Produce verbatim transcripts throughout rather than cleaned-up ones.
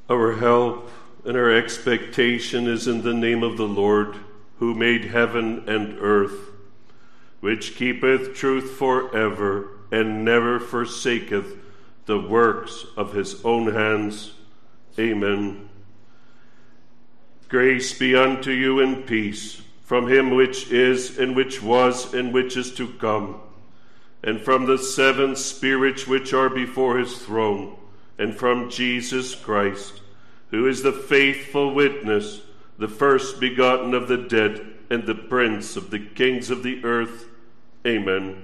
Our help and our expectation is in the name of the Lord, who made heaven and earth, which keepeth truth forever, and never forsaketh the works of his own hands. Amen. Grace be unto you and peace, from him which is, and which was, and which is to come, and from the seven spirits which are before his throne, and from Jesus Christ, who is the faithful witness, the first begotten of the dead, and the prince of the kings of the earth. Amen.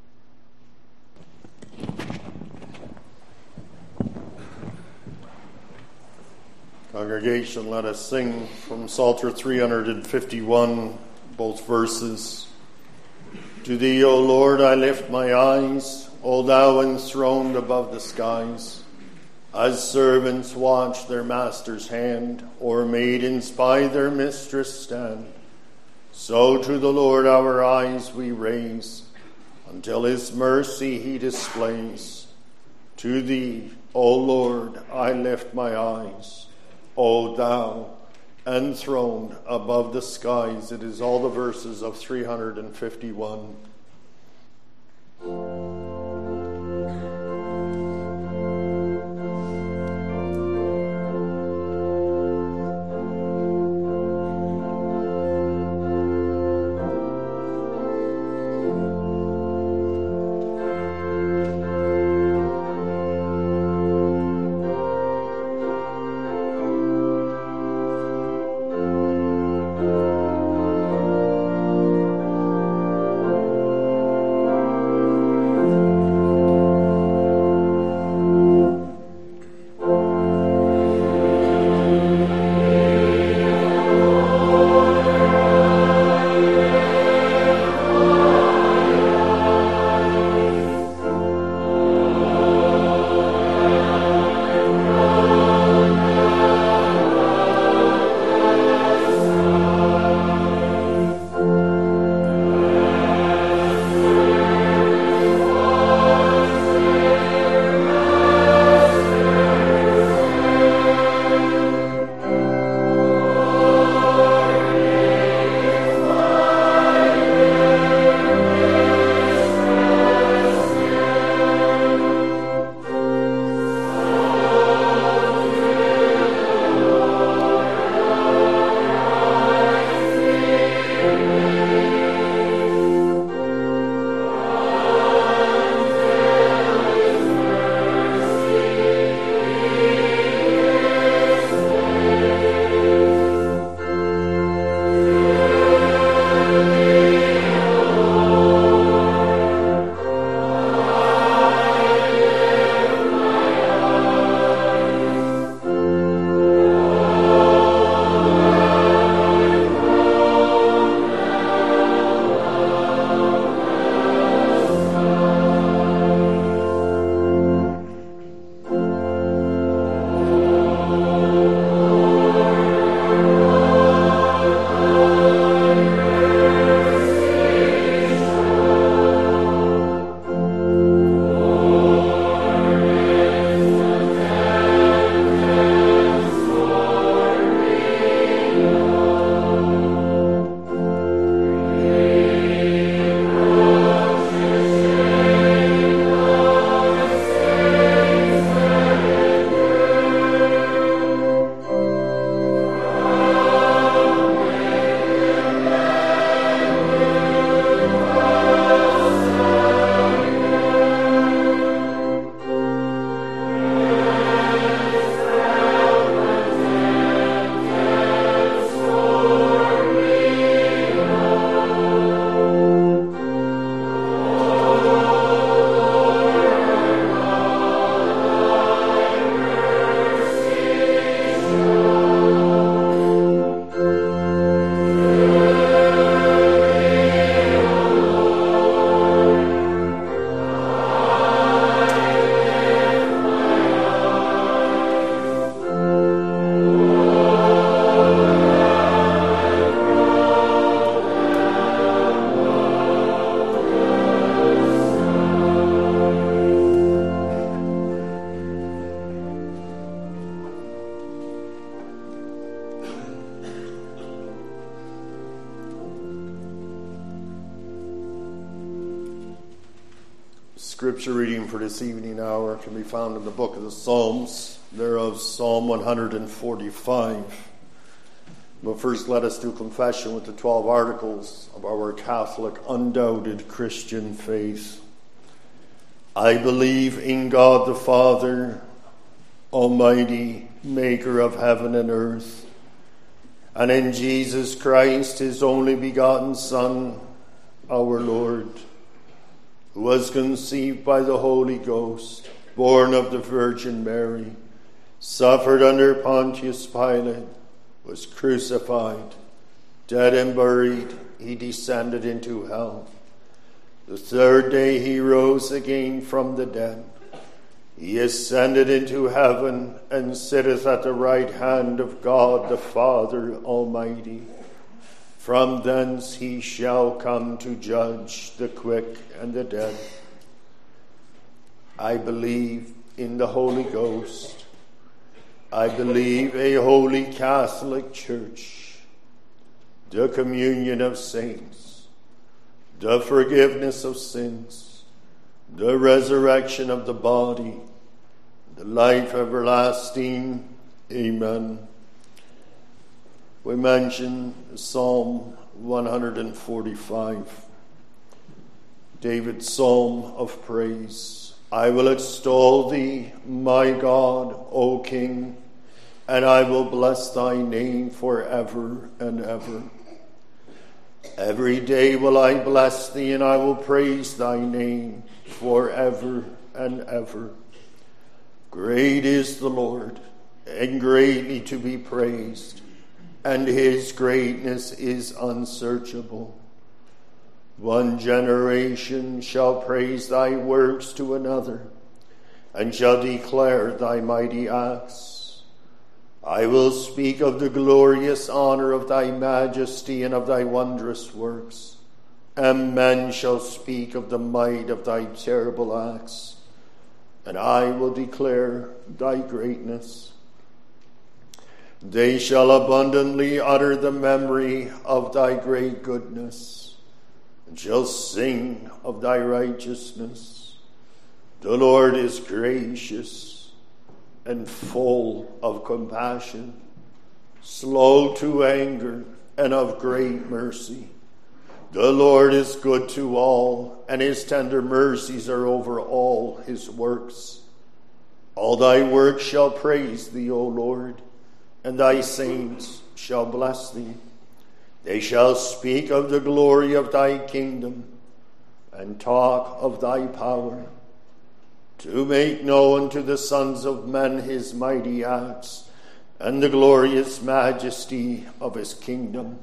Congregation, let us sing from Psalter three hundred fifty-one, both verses. To thee, O Lord, I lift my eyes, O thou enthroned above the skies. As servants watch their master's hand, or maidens by their mistress stand, so to the Lord our eyes we raise, until his mercy he displays. To thee, O Lord, I lift my eyes, O thou enthroned above the skies. It is all the verses of three hundred fifty-one. Thank you. Scripture reading for this evening hour can be found in the book of the Psalms, thereof Psalm one forty-five. But first let us do confession with the twelve articles of our Catholic, undoubted Christian faith. I believe in God the Father, Almighty, maker of heaven and earth, and in Jesus Christ, his only begotten Son, our Lord, who was conceived by the Holy Ghost, born of the Virgin Mary, suffered under Pontius Pilate, was crucified, dead and buried, he descended into hell. The third day he rose again from the dead. He ascended into heaven and sitteth at the right hand of God the Father Almighty. From thence he shall come to judge the quick and the dead. I believe in the Holy Ghost. I believe a holy Catholic Church, the communion of saints, the forgiveness of sins, the resurrection of the body, the life everlasting. Amen. We mention Psalm one forty-five, David's psalm of praise. I will extol thee, my God, O King, and I will bless thy name forever and ever. Every day will I bless thee, and I will praise thy name forever and ever. Great is the Lord, and greatly to be praised, and his greatness is unsearchable. One generation shall praise thy works to another, and shall declare thy mighty acts. I will speak of the glorious honor of thy majesty and of thy wondrous works, and men shall speak of the might of thy terrible acts, and I will declare thy greatness. They shall abundantly utter the memory of thy great goodness, and shall sing of thy righteousness. The Lord is gracious and full of compassion, slow to anger, and of great mercy. The Lord is good to all, and his tender mercies are over all his works. All thy works shall praise thee, O Lord, and thy saints shall bless thee. They shall speak of the glory of thy kingdom, and talk of thy power, to make known to the sons of men his mighty acts, and the glorious majesty of his kingdom.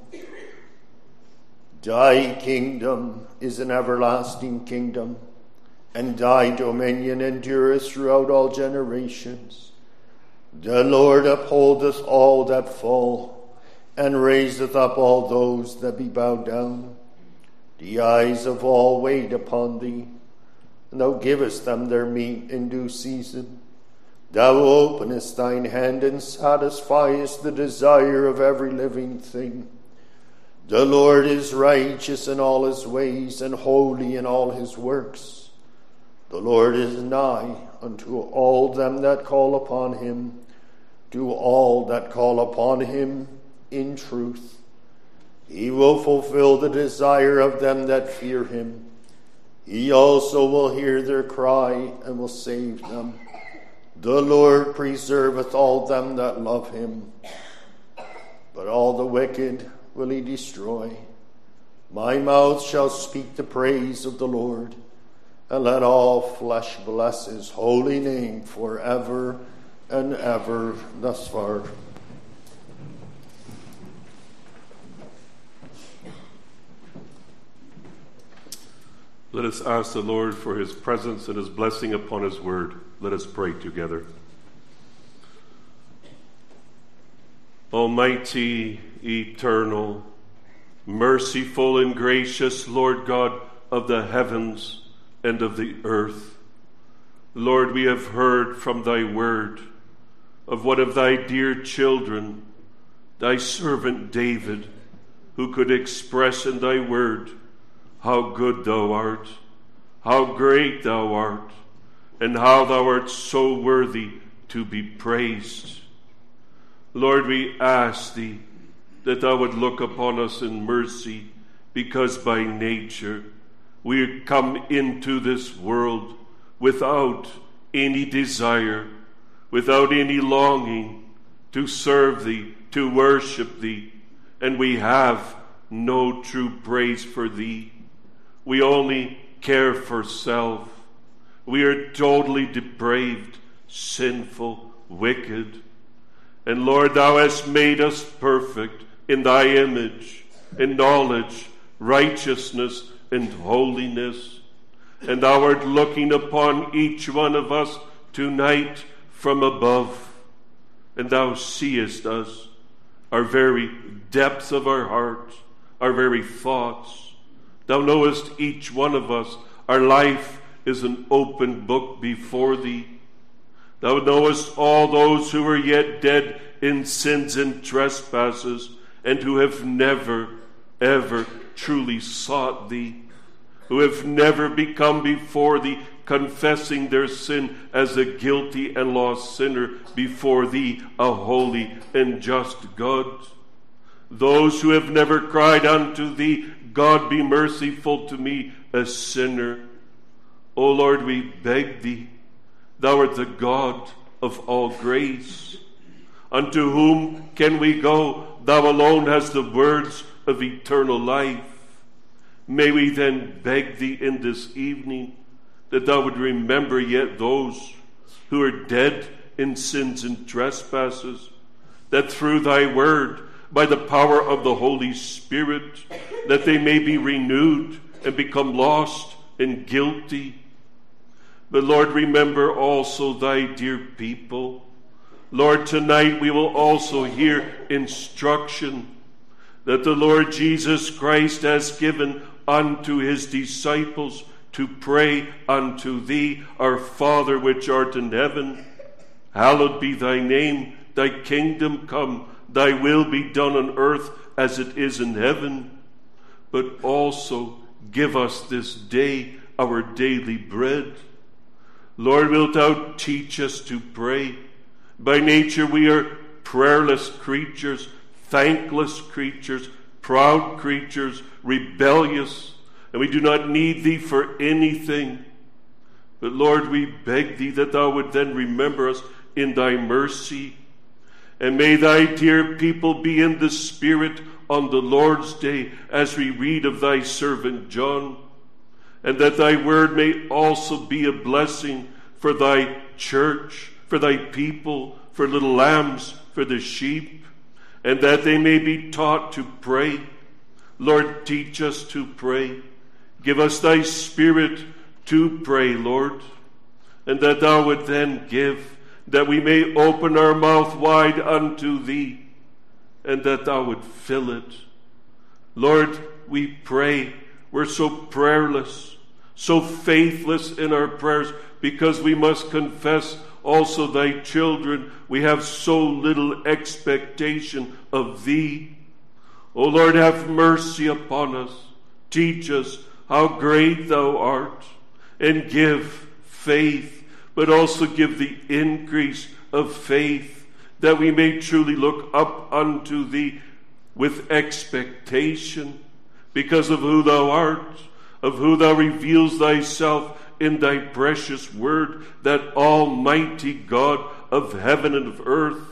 Thy kingdom is an everlasting kingdom, and thy dominion endureth throughout all generations. The Lord upholdeth all that fall, and raiseth up all those that be bowed down. The eyes of all wait upon thee, and thou givest them their meat in due season. Thou openest thine hand and satisfiest the desire of every living thing. The Lord is righteous in all his ways, and holy in all his works. The Lord is nigh unto all them that call upon him, to all that call upon him in truth. He will fulfill the desire of them that fear him. He also will hear their cry and will save them. The Lord preserveth all them that love him, but all the wicked will he destroy. My mouth shall speak the praise of the Lord, and let all flesh bless his holy name forever and ever. Thus far. Let us ask the Lord for his presence and his blessing upon his word. Let us pray together. Almighty, eternal, merciful and gracious Lord God of the heavens and of the earth, Lord, we have heard from thy word of one of thy dear children, thy servant David, who could express in thy word how good thou art, how great thou art, and how thou art so worthy to be praised. Lord, we ask thee that thou would look upon us in mercy, because by nature we come into this world without any desire, without any longing to serve thee, to worship thee, and we have no true praise for thee. We only care for self. We are totally depraved, sinful, wicked. And Lord, thou hast made us perfect in thy image, in knowledge, righteousness, and holiness. And thou art looking upon each one of us tonight from above. And thou seest us, our very depths of our hearts, our very thoughts. Thou knowest each one of us. Our life is an open book before thee. Thou knowest all those who are yet dead in sins and trespasses, and who have never, ever truly sought thee, who have never become before thee, confessing their sin as a guilty and lost sinner before thee, a holy and just God. Those who have never cried unto thee, God, be merciful to me, a sinner. O Lord, we beg thee, thou art the God of all grace. Unto whom can we go? Thou alone hast the words of eternal life. May we then beg thee in this evening that thou would remember yet those who are dead in sins and trespasses, that through thy word, by the power of the Holy Spirit, that they may be renewed and become lost and guilty. But Lord, remember also thy dear people. Lord, tonight we will also hear instruction that the Lord Jesus Christ has given unto his disciples to pray unto thee, our Father which art in heaven. Hallowed be thy name, thy kingdom come, thy will be done on earth as it is in heaven. But also give us this day our daily bread. Lord, wilt thou teach us to pray? By nature we are prayerless creatures, thankless creatures, proud creatures, rebellious, and we do not need thee for anything. But Lord, we beg thee that thou would then remember us in thy mercy. And may thy dear people be in the Spirit on the Lord's day, as we read of thy servant John. And that thy word may also be a blessing for thy church, for thy people, for little lambs, for the sheep, and that they may be taught to pray. Lord, teach us to pray. Give us thy Spirit to pray, Lord, and that thou would then give, that we may open our mouth wide unto thee, and that thou would fill it. Lord, we pray. We're so prayerless, so faithless in our prayers, because we must confess also thy children, we have so little expectation of thee. O Lord, have mercy upon us. Teach us how great thou art, and give faith, but also give the increase of faith, that we may truly look up unto thee with expectation, because of who thou art, of who thou reveals thyself in thy precious word, that almighty God of heaven and of earth,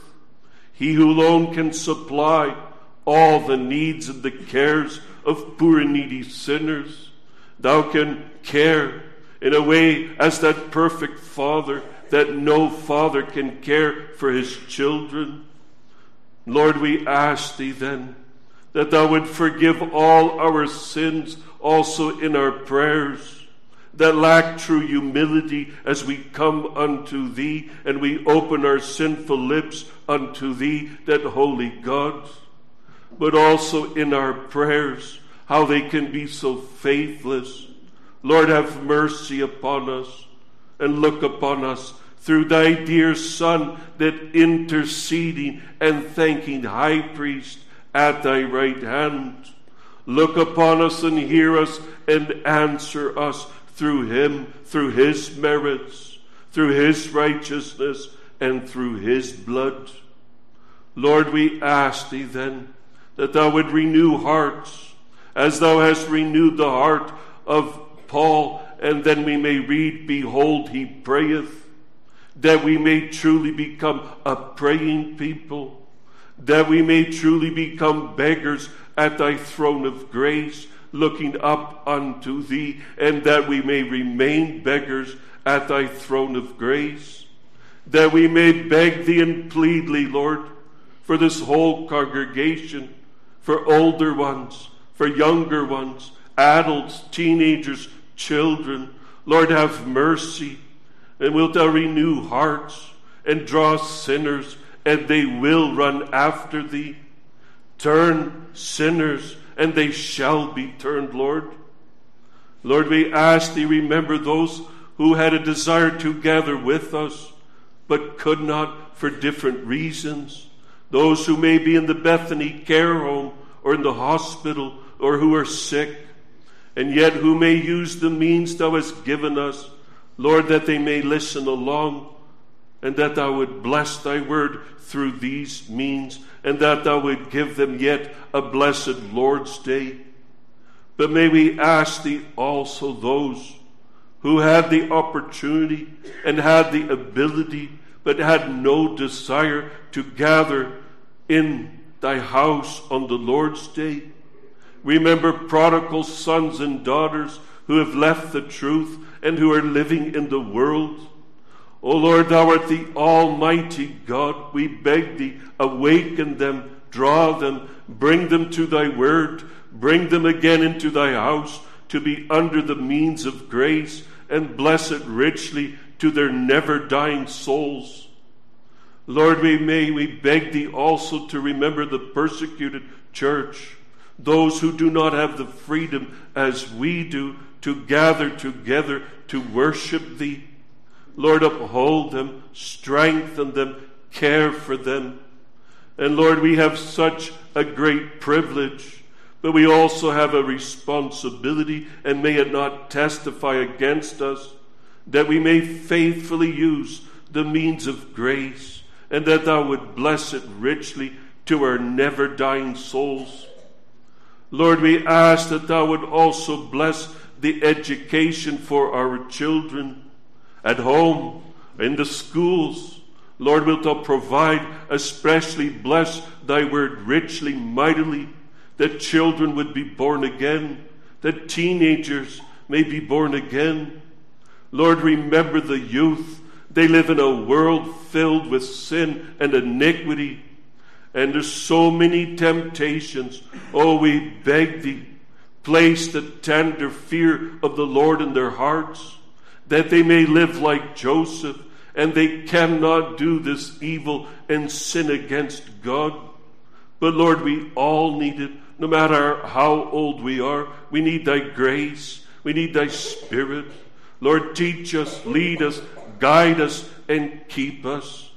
he who alone can supply all the needs and the cares of poor and needy sinners. Thou can care in a way as that perfect Father, that no father can care for his children. Lord, we ask thee then that thou would forgive all our sins also in our prayers, that lack true humility as we come unto thee and we open our sinful lips unto thee, that holy God. But also in our prayers, how they can be so faithless. Lord, have mercy upon us, and look upon us through thy dear Son, that interceding and thanking high priest at thy right hand. Look upon us and hear us and answer us through him, through his merits, through his righteousness, and through his blood. Lord, we ask thee then that thou would renew hearts, as thou hast renewed the heart of Paul, and then we may read, behold, he prayeth, that we may truly become a praying people, that we may truly become beggars at thy throne of grace, looking up unto thee, and that we may remain beggars at thy throne of grace, that we may beg thee and plead thee, Lord, for this whole congregation, for older ones, for younger ones, adults, teenagers, children. Lord, have mercy, and wilt thou renew hearts and draw sinners, and they will run after thee. Turn sinners, and they shall be turned, Lord. Lord, we ask thee, remember those who had a desire to gather with us, but could not for different reasons. Those who may be in the Bethany care home, or in the hospital, or who are sick, and yet who may use the means thou hast given us, Lord, that they may listen along, and that thou would bless thy word through these means, and that thou would give them yet a blessed Lord's Day. But may we ask thee also those who had the opportunity and had the ability, but had no desire to gather in thy house on the Lord's Day. Remember prodigal sons and daughters who have left the truth and who are living in the world. O Lord, thou art the Almighty God. We beg thee, awaken them, draw them, bring them to thy word, bring them again into thy house to be under the means of grace, and bless it richly to their never-dying souls. Lord, we may, we beg thee also to remember the persecuted church, those who do not have the freedom as we do to gather together to worship thee. Lord, uphold them, strengthen them, care for them. And Lord, we have such a great privilege, but we also have a responsibility, and may it not testify against us, that we may faithfully use the means of grace, and that thou would bless it richly to our never-dying souls. Lord, we ask that thou would also bless the education for our children at home, in the schools. Lord, wilt thou provide, especially bless thy word richly, mightily, that children would be born again, that teenagers may be born again. Lord, remember the youth. They live in a world filled with sin and iniquity, and there's so many temptations. Oh, we beg thee, place the tender fear of the Lord in their hearts, that they may live like Joseph, and they cannot do this evil and sin against God. But Lord, we all need it, no matter how old we are. We need thy grace. We need thy Spirit. Lord, teach us, lead us, guide us, and keep us.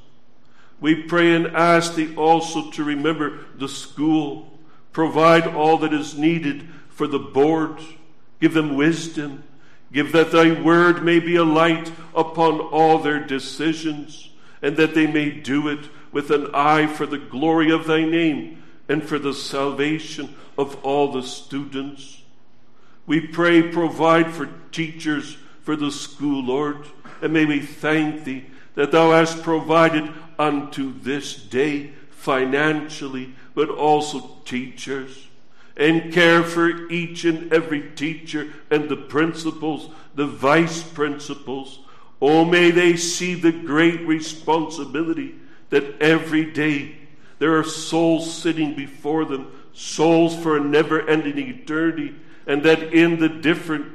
We pray and ask thee also to remember the school. Provide all that is needed for the board. Give them wisdom. Give that thy word may be a light upon all their decisions, and that they may do it with an eye for the glory of thy name and for the salvation of all the students. We pray, provide for teachers for the school, Lord, and may we thank thee that thou hast provided unto this day financially, but also teachers, and care for each and every teacher and the principals, the vice principals. Oh, may they see the great responsibility that every day there are souls sitting before them, souls for a never-ending eternity, and that in the different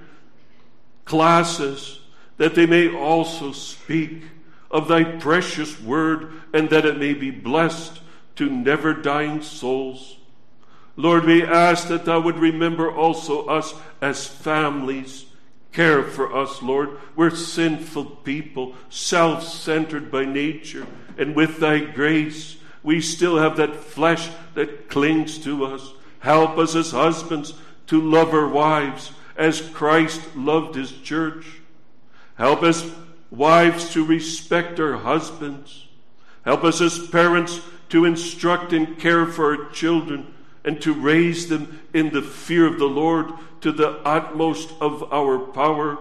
classes that they may also speak of thy precious word, and that it may be blessed to never-dying souls. Lord, we ask that thou would remember also us as families. Care for us, Lord. We're sinful people, self-centered by nature, and with thy grace, we still have that flesh that clings to us. Help us as husbands to love our wives as Christ loved his church. Help us, wives, to respect our husbands. Help us as parents to instruct and care for our children and to raise them in the fear of the Lord to the utmost of our power.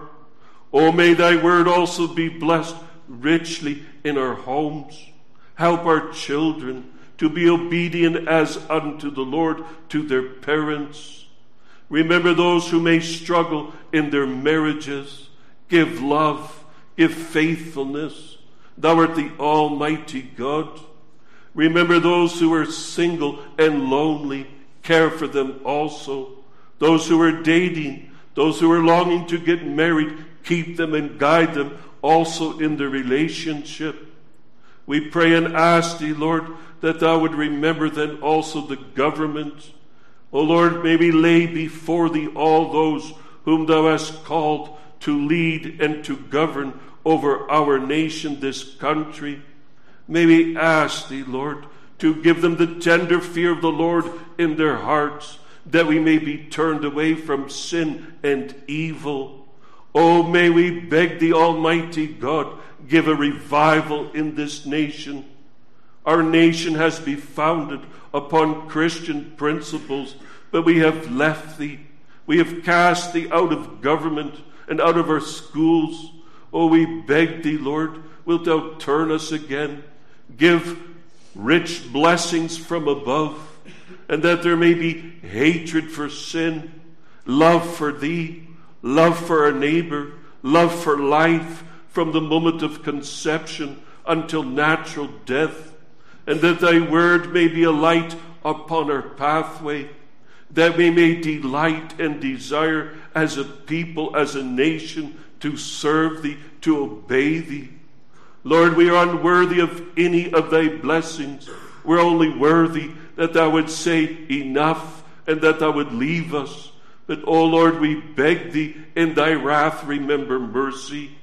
O may thy word also be blessed richly in our homes. Help our children to be obedient as unto the Lord to their parents. Remember those who may struggle in their marriages. Give love, give faithfulness. Thou art the Almighty God. Remember those who are single and lonely. Care for them also. Those who are dating, those who are longing to get married, keep them and guide them also in their relationship. We pray and ask thee, Lord, that thou would remember then also the government. O Lord, may we lay before thee all those whom thou hast called to lead and to govern over our nation, this country. May we ask thee, Lord, to give them the tender fear of the Lord in their hearts, that we may be turned away from sin and evil. Oh, may we beg the Almighty God, give a revival in this nation. Our nation has been founded upon Christian principles, but we have left thee. We have cast thee out of government and out of our schools. Oh, we beg thee, Lord, wilt thou turn us again? Give rich blessings from above, and that there may be hatred for sin, love for thee, love for our neighbor, love for life from the moment of conception until natural death, and that thy word may be a light upon our pathway, that we may delight and desire as a people, as a nation, to serve thee, to obey thee. Lord, we are unworthy of any of thy blessings. We're only worthy that thou would say enough and that thou would leave us. But, O Lord, we beg thee, in thy wrath remember mercy.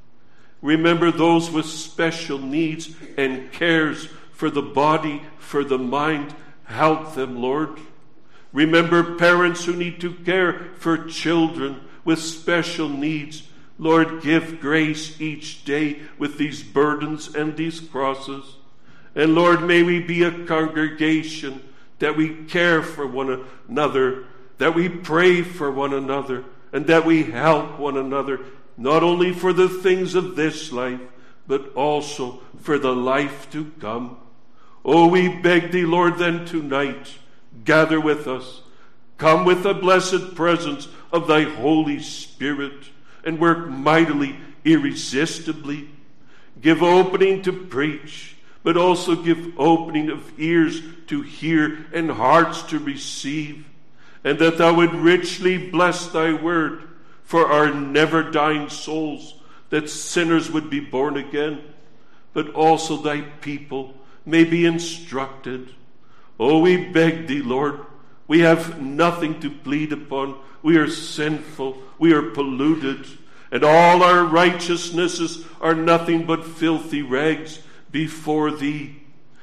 Remember those with special needs and cares for the body, for the mind. Help them, Lord. Remember parents who need to care for children with special needs. Lord, give grace each day with these burdens and these crosses. And Lord, may we be a congregation that we care for one another, that we pray for one another, and that we help one another, not only for the things of this life, but also for the life to come. Oh, we beg thee, Lord, then tonight, gather with us. Come with the blessed presence of thy Holy Spirit, and work mightily, irresistibly. Give opening to preach, but also give opening of ears to hear and hearts to receive, and that thou would richly bless thy word for our never-dying souls, that sinners would be born again, but also thy people may be instructed. Oh, we beg thee, Lord, we have nothing to plead upon. We are sinful. We are polluted. And all our righteousnesses are nothing but filthy rags before thee.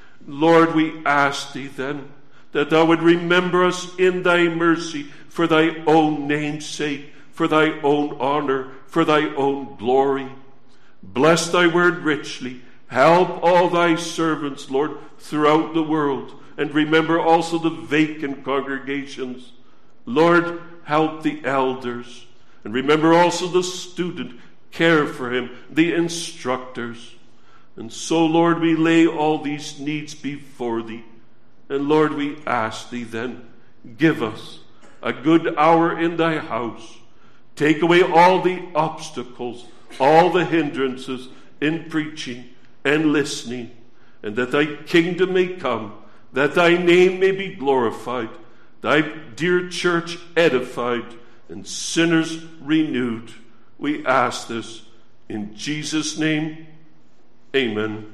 Lord, we ask thee then that thou would remember us in thy mercy for thy own name's sake, for thy own honor, for thy own glory. Bless thy word richly. Help all thy servants, Lord, throughout the world. And remember also the vacant congregations. Lord, help the elders. And remember also the student. Care for him, the instructors. And so, Lord, we lay all these needs before thee. And Lord, we ask thee then, give us a good hour in thy house. Take away all the obstacles, all the hindrances in preaching and listening, and that thy kingdom may come, that thy name may be glorified, thy dear church edified, and sinners renewed. We ask this in Jesus' name. Amen.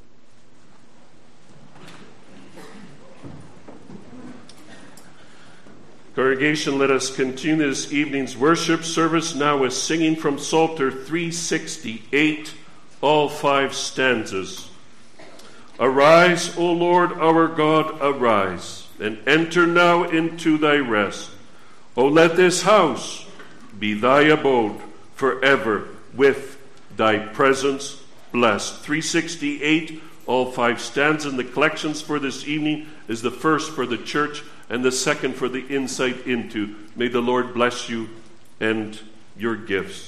Congregation, let us continue this evening's worship service now with singing from Psalter three sixty-eight, all five stanzas. Arise, O Lord our God, arise, and enter now into thy rest. O let this house be thy abode forever, with thy presence blessed. three sixty-eight, all five stanzas in the collections for this evening is the first for the church and the second for the insight into. May the Lord bless you and your gifts.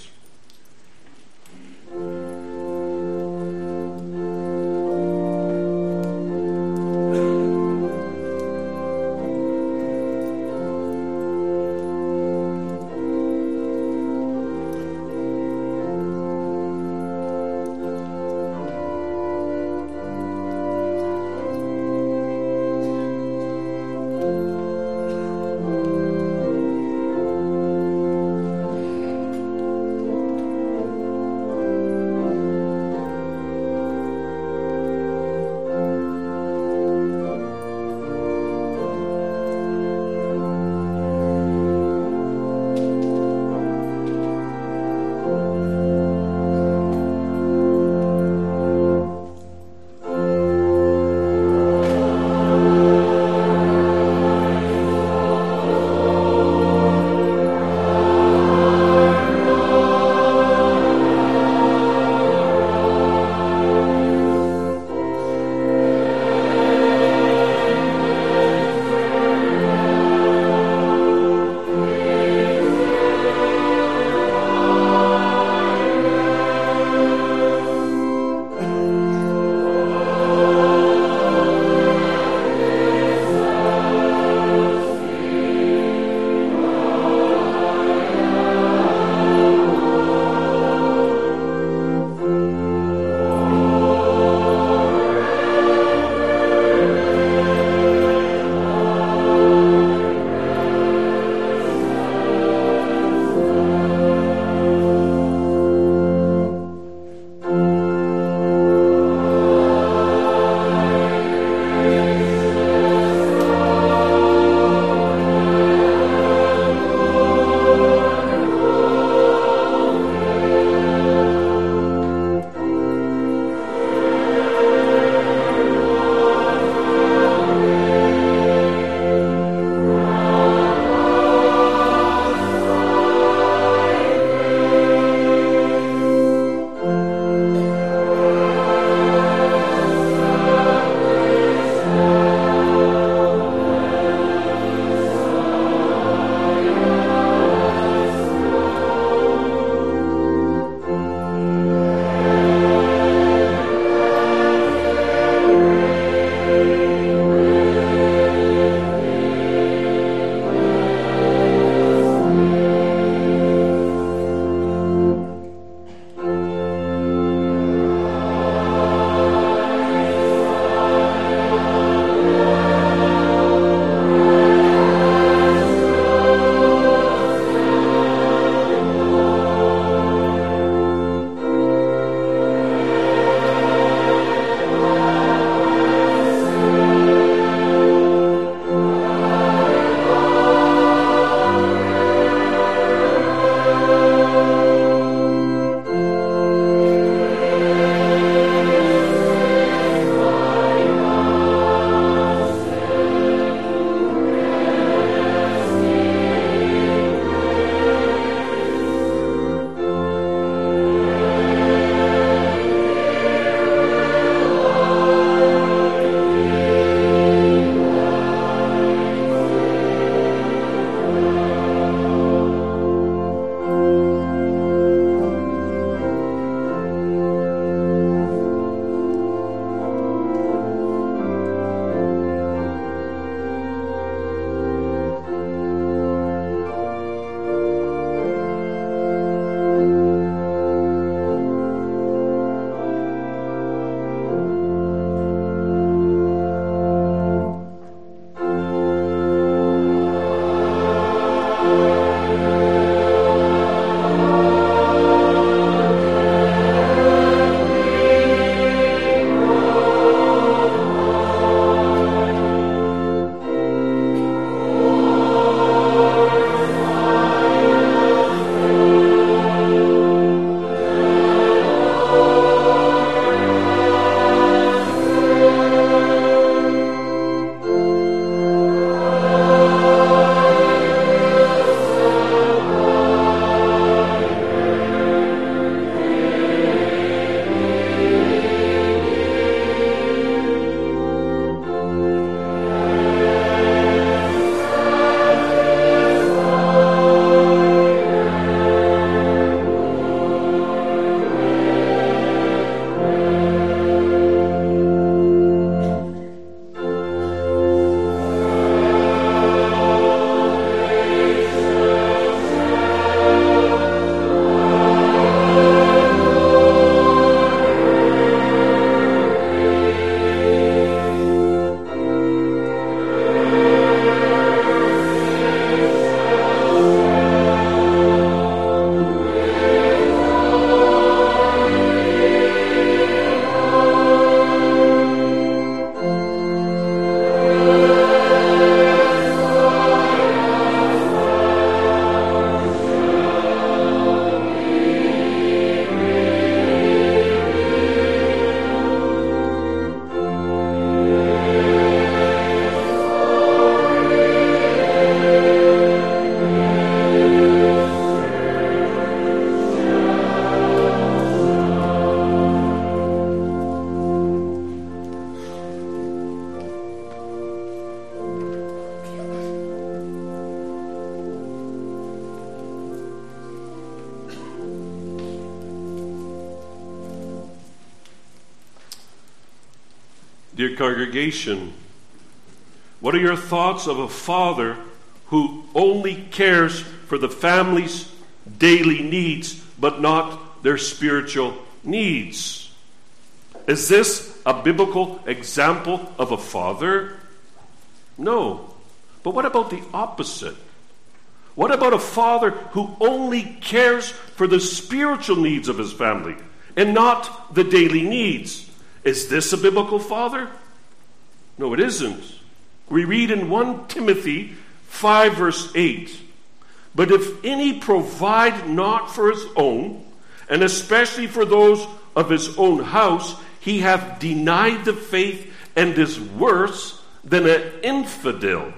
Dear congregation, what are your thoughts of a father who only cares for the family's daily needs but not their spiritual needs? Is this a biblical example of a father? No. But what about the opposite? What about a father who only cares for the spiritual needs of his family and not the daily needs? Is this a biblical father? No, it isn't. We read in First Timothy five verse eight, "But if any provide not for his own, and especially for those of his own house, he hath denied the faith and is worse than an infidel."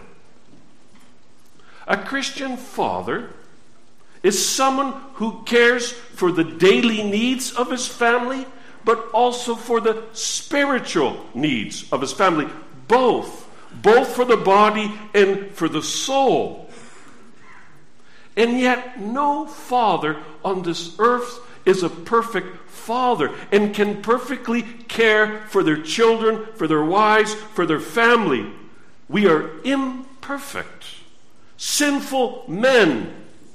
A Christian father is someone who cares for the daily needs of his family, but also for the spiritual needs of his family, both, both for the body and for the soul. And yet no father on this earth is a perfect father and can perfectly care for their children, for their wives, for their family. We are imperfect, sinful men.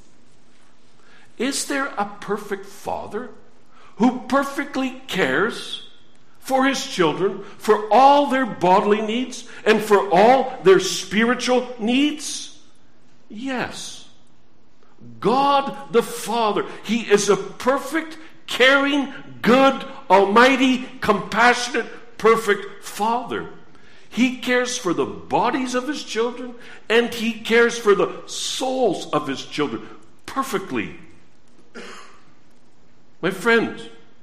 Is there a perfect father who perfectly cares for his children, for all their bodily needs and for all their spiritual needs? Yes. God the Father, He is a perfect, caring, good, almighty, compassionate, perfect Father. He cares for the bodies of His children and He cares for the souls of His children perfectly. My friend,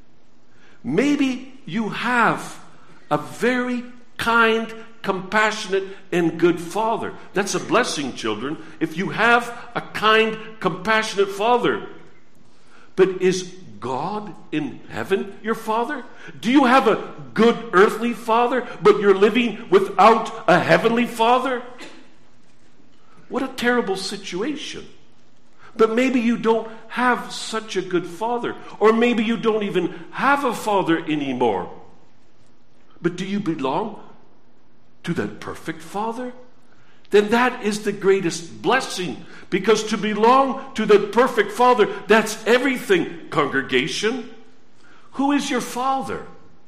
maybe you have a very kind, compassionate, and good father. That's a blessing, children, if you have a kind, compassionate father. But is God in heaven your father? Do you have a good earthly father, but you're living without a heavenly father? What a terrible situation. But maybe you don't have such a good father, or maybe you don't even have a father anymore. But do you belong to that perfect Father? Then that is the greatest blessing, because to belong to that perfect Father, that's everything, congregation. Who is your Father?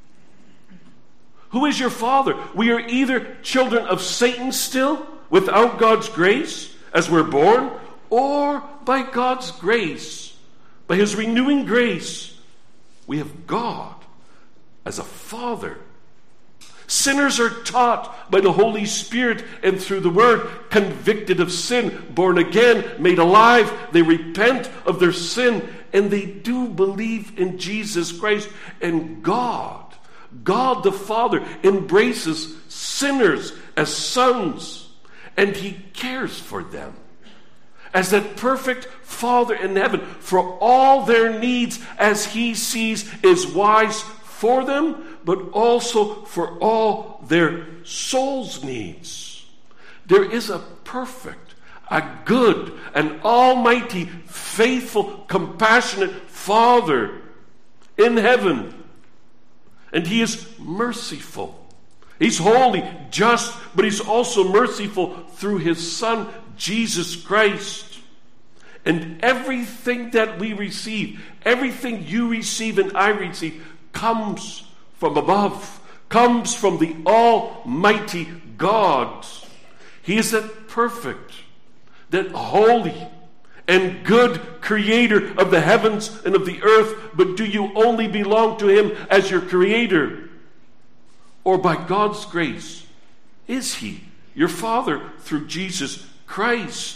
Who is your Father? We are either children of Satan still, without God's grace, as we're born, or by God's grace, by His renewing grace, we have God as a Father. Sinners are taught by the Holy Spirit and through the Word, convicted of sin, born again, made alive. They repent of their sin and they do believe in Jesus Christ. And God, God the Father, embraces sinners as sons, and He cares for them as that perfect Father in heaven for all their needs as He sees is wise for them, but also for all their soul's needs. There is a perfect, a good, an almighty, faithful, compassionate Father in heaven. And He is merciful. He's holy, just, but He's also merciful through His Son, Jesus Christ. And everything that we receive, everything you receive and I receive, comes from above, comes from the Almighty God. He is that perfect, that holy and good Creator of the heavens and of the earth. But do you only belong to Him as your Creator? Or by God's grace, is He your Father through Jesus Christ?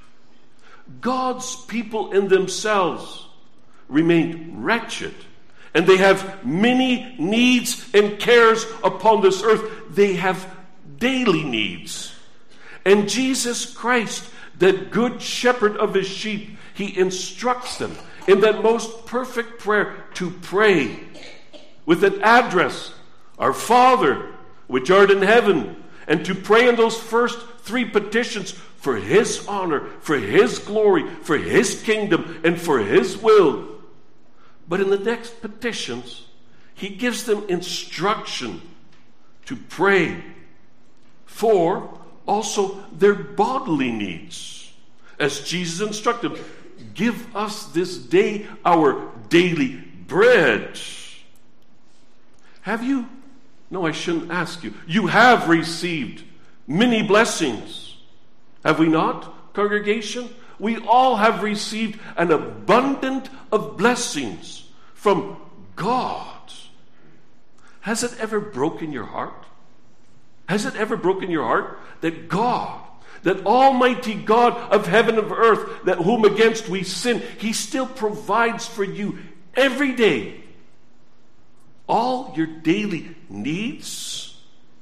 God's people in themselves remain wretched, and they have many needs and cares upon this earth. They have daily needs. And Jesus Christ, that good shepherd of His sheep, He instructs them in that most perfect prayer to pray with an address, Our Father, which art in heaven, and to pray in those first three petitions for His honor, for His glory, for His kingdom, and for His will. But in the next petitions, He gives them instruction to pray for also their bodily needs. As Jesus instructed, give us this day our daily bread. Have you? No, I shouldn't ask you. You have received many blessings. Have we not, congregation? We all have received an abundance of blessings from God. Has it ever broken your heart? Has it ever broken your heart that God, that Almighty God of heaven and of earth, that whom against we sin, He still provides for you every day all your daily needs?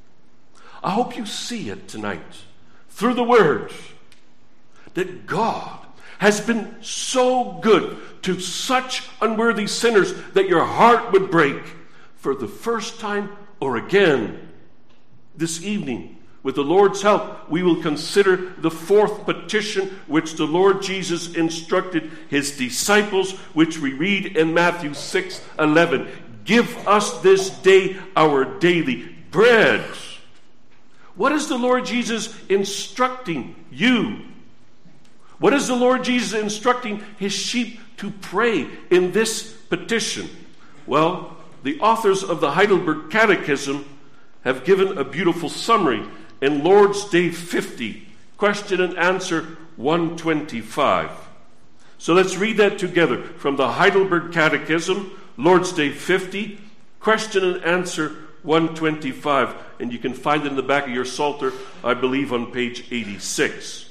I hope you see it tonight through the Word, that God has been so good to such unworthy sinners that your heart would break. For the first time or again this evening, with the Lord's help, we will consider the fourth petition which the Lord Jesus instructed His disciples, which we read in Matthew six eleven. Give us this day our daily bread. What is the Lord Jesus instructing you? What is the Lord Jesus instructing His sheep to pray in this petition? Well, the authors of the Heidelberg Catechism have given a beautiful summary in Lord's Day fifty, question and answer one twenty-five. So let's read that together from the Heidelberg Catechism, Lord's Day fifty, question and answer one twenty-five. And you can find it in the back of your Psalter, I believe, on page eighty-six.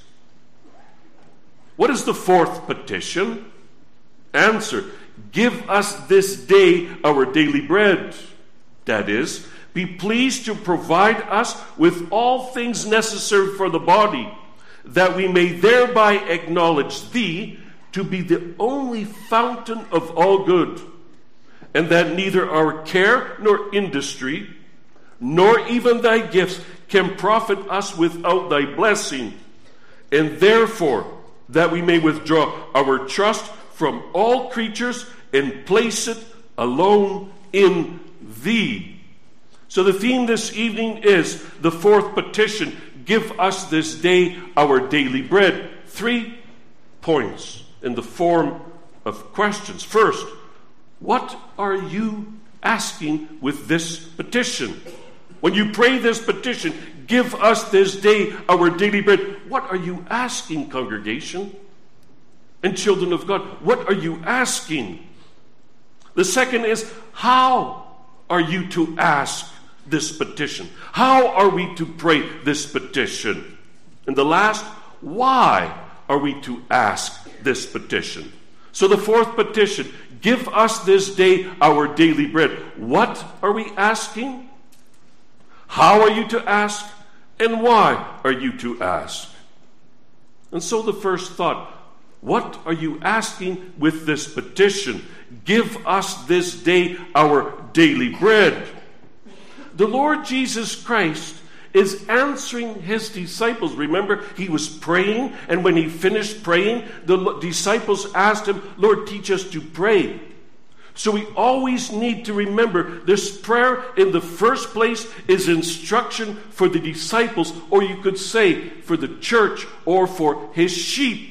What is the fourth petition? Answer: give us this day our daily bread. That is, be pleased to provide us with all things necessary for the body, that we may thereby acknowledge Thee to be the only fountain of all good, and that neither our care nor industry, nor even Thy gifts can profit us without Thy blessing, and therefore that we may withdraw our trust from all creatures and place it alone in Thee. So the theme this evening is the fourth petition: give us this day our daily bread. Three points in the form of questions. First, what are you asking with this petition? When you pray this petition, give us this day our daily bread, what are you asking, congregation and children of God? What are you asking? The second is, how are you to ask this petition? How are we to pray this petition? And the last, why are we to ask this petition? So the fourth petition, give us this day our daily bread. What are we asking? How are you to ask? And why are you to ask? And so the first thought, what are you asking with this petition? Give us this day our daily bread. The Lord Jesus Christ is answering His disciples. Remember, He was praying, and when He finished praying, the disciples asked Him, Lord, teach us to pray. So we always need to remember this prayer in the first place is instruction for the disciples, or you could say for the church or for His sheep.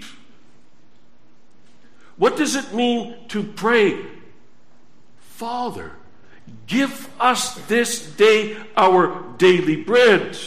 What does it mean to pray? Father, give us this day our daily bread.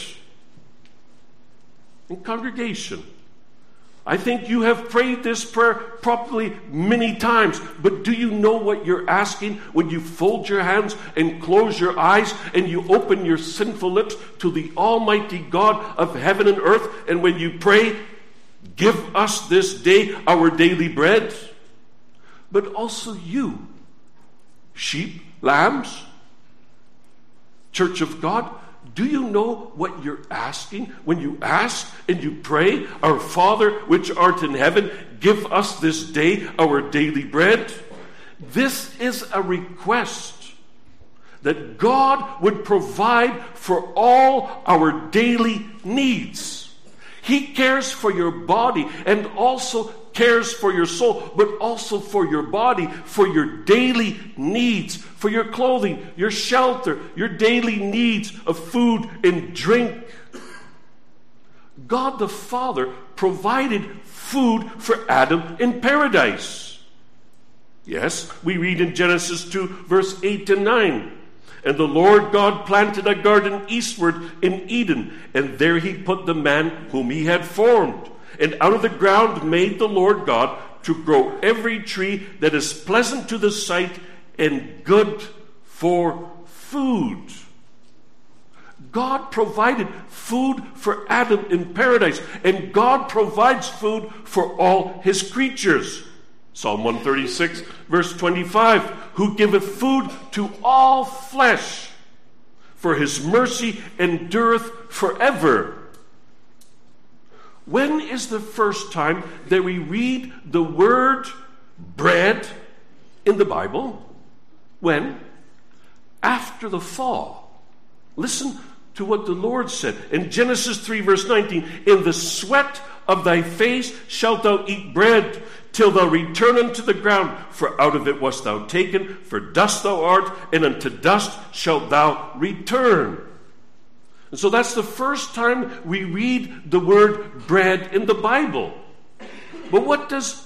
In congregation, I think you have prayed this prayer probably many times, but do you know what you're asking when you fold your hands and close your eyes and you open your sinful lips to the Almighty God of heaven and earth, and when you pray, give us this day our daily bread? But also you, sheep, lambs, church of God, do you know what you're asking when you ask and you pray, Our Father which art in heaven, give us this day our daily bread? This is a request that God would provide for all our daily needs. He cares for your body and also cares for your soul, but also for your body, for your daily needs, for your clothing, your shelter, your daily needs of food and drink. God the Father provided food for Adam in paradise. Yes, we read in Genesis two, verse eight and nine. And the Lord God planted a garden eastward in Eden, and there he put the man whom he had formed. And out of the ground made the Lord God to grow every tree that is pleasant to the sight and good for food. God provided food for Adam in paradise, and God provides food for all his creatures. Psalm one thirty-six, verse twenty-five, who giveth food to all flesh, for his mercy endureth forever. When is the first time that we read the word bread in the Bible? When? After the fall. Listen to what the Lord said in Genesis three, verse nineteen. In the sweat of thy face shalt thou eat bread, till thou return unto the ground, for out of it wast thou taken, for dust thou art, and unto dust shalt thou return. And so that's the first time we read the word bread in the Bible. But what does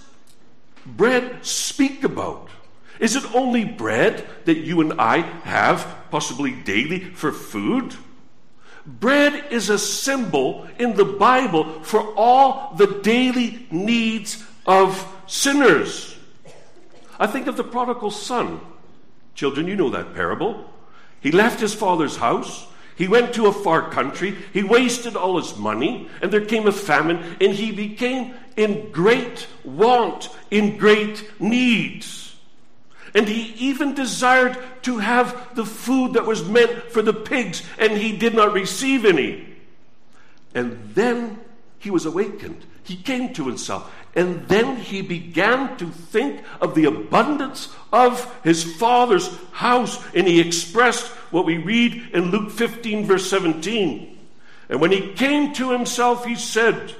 bread speak about? Is it only bread that you and I have, possibly daily, for food? Bread is a symbol in the Bible for all the daily needs of sinners. I think of the prodigal son. Children, you know that parable. He left his father's house. He went to a far country. He wasted all his money, and there came a famine, and he became in great want, in great need. And he even desired to have the food that was meant for the pigs, and he did not receive any. And then he was awakened. He came to himself. And then he began to think of the abundance of his father's house. And he expressed what we read in Luke fifteen, verse seventeen. And when he came to himself, he said,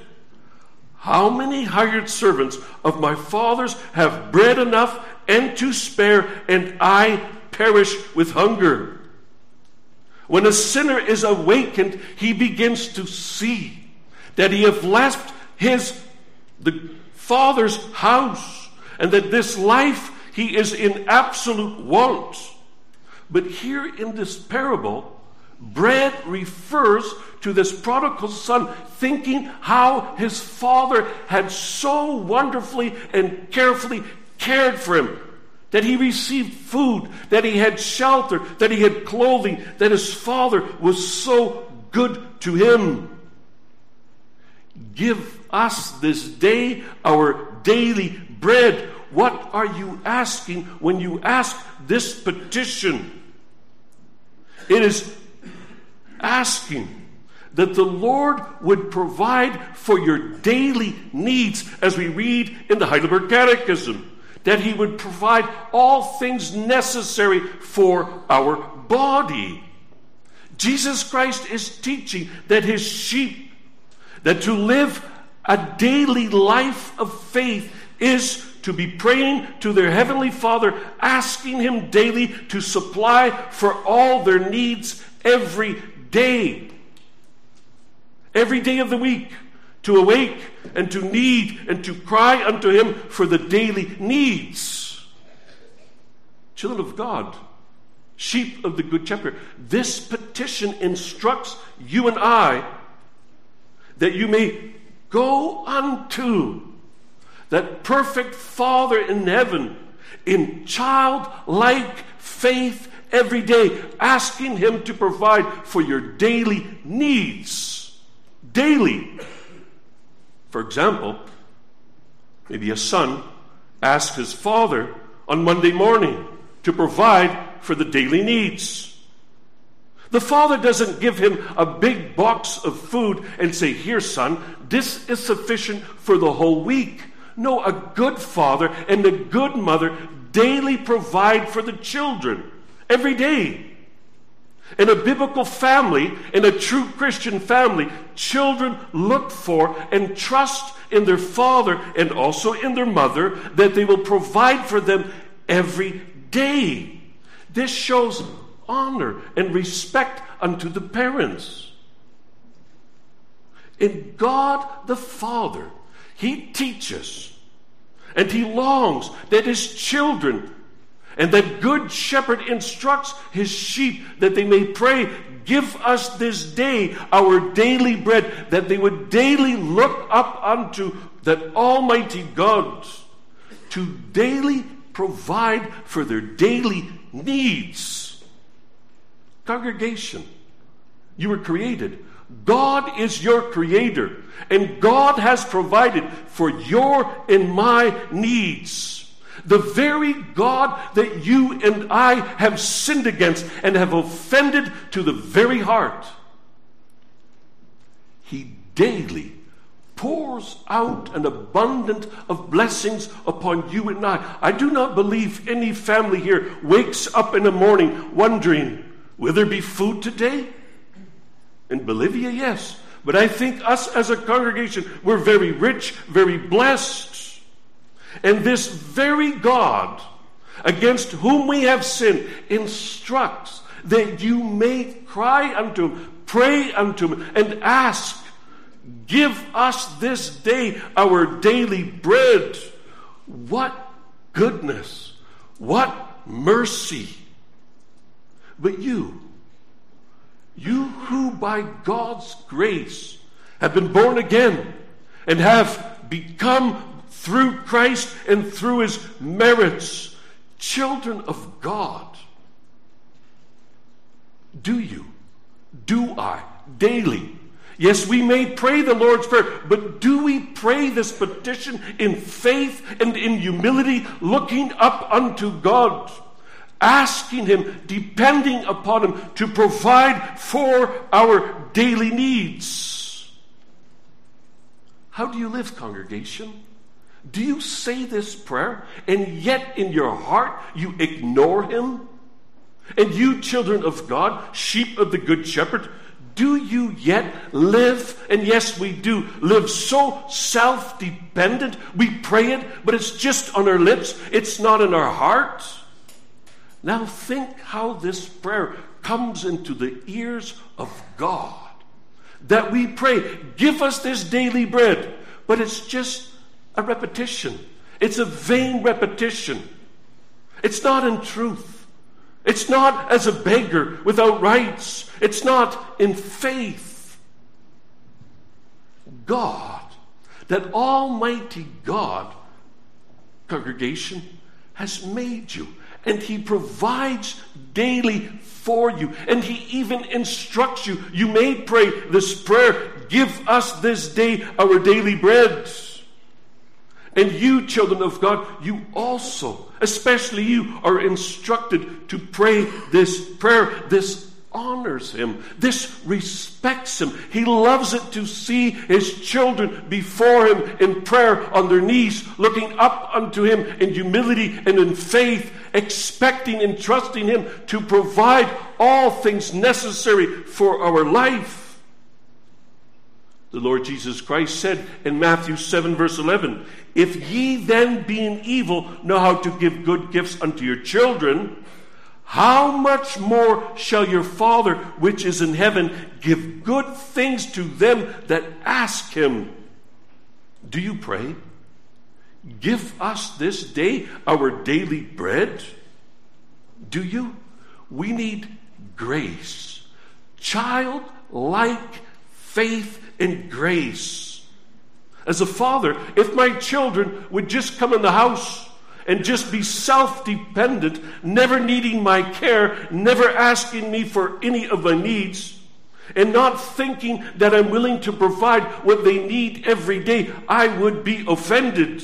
how many hired servants of my father's have bread enough and to spare, and I perish with hunger? When a sinner is awakened, he begins to see that he has left his the Father's house, and that this life he is in absolute want. But here in this parable, bread refers to this prodigal son thinking how his father had so wonderfully and carefully cared for him, that he received food, that he had shelter, that he had clothing, that his father was so good to him. Give us this day our daily bread. What are you asking when you ask this petition? It is asking that the Lord would provide for your daily needs, as we read in the Heidelberg Catechism, that he would provide all things necessary for our body. Jesus Christ is teaching that his sheep, that to live a daily life of faith is to be praying to their Heavenly Father, asking him daily to supply for all their needs every day. Every day of the week, to awake and to need and to cry unto him for the daily needs. Children of God, sheep of the Good Shepherd, this petition instructs you and I that you may go unto that perfect Father in heaven in childlike faith every day, asking him to provide for your daily needs. Daily. For example, maybe a son asks his father on Monday morning to provide for the daily needs. The father doesn't give him a big box of food and say, here, son, this is sufficient for the whole week. No, a good father and a good mother daily provide for the children every day. In a biblical family, in a true Christian family, children look for and trust in their father and also in their mother that they will provide for them every day. This shows honor and respect unto the parents. In God the Father, He teaches and He longs that His children and that Good Shepherd instructs His sheep that they may pray, give us this day our daily bread, that they would daily look up unto that Almighty God to daily provide for their daily needs. Congregation, you were created. God is your creator, and God has provided for your and my needs. The very God that you and I have sinned against and have offended to the very heart, He daily pours out an abundance of blessings upon you and I. I do not believe any family here wakes up in the morning wondering, will there be food today? In Bolivia, yes. But I think us as a congregation, we're very rich, very blessed. And this very God, against whom we have sinned, instructs that you may cry unto Him, pray unto Him, and ask, give us this day our daily bread. What goodness, what mercy. But you, you who by God's grace have been born again and have become through Christ and through His merits, children of God, do you, do I, daily? Yes, we may pray the Lord's Prayer, but do we pray this petition in faith and in humility, looking up unto God, asking Him, depending upon Him to provide for our daily needs? How do you live, congregation? Do you say this prayer, and yet in your heart you ignore Him? And you, children of God, sheep of the Good Shepherd, do you yet live, and yes we do, live so self-dependent? We pray it, but it's just on our lips. It's not in our hearts. Now think how this prayer comes into the ears of God. That we pray, give us this daily bread. But it's just a repetition. It's a vain repetition. It's not in truth. It's not as a beggar without rights. It's not in faith. God, that Almighty God, congregation, has made you. And He provides daily for you. And He even instructs you. You may pray this prayer, give us this day our daily bread. And you, children of God, you also, especially you, are instructed to pray this prayer. This honors Him. This respects Him. He loves it to see His children before Him in prayer on their knees, looking up unto Him in humility and in faith, expecting and trusting Him to provide all things necessary for our life. The Lord Jesus Christ said in Matthew seven verse eleven, if ye then being evil know how to give good gifts unto your children, how much more shall your Father which is in heaven give good things to them that ask Him? Do you pray? Give us this day our daily bread. Do you? We need grace. Childlike faith and grace. As a father, if my children would just come in the house and just be self-dependent, never needing my care, never asking me for any of my needs, and not thinking that I'm willing to provide what they need every day, I would be offended.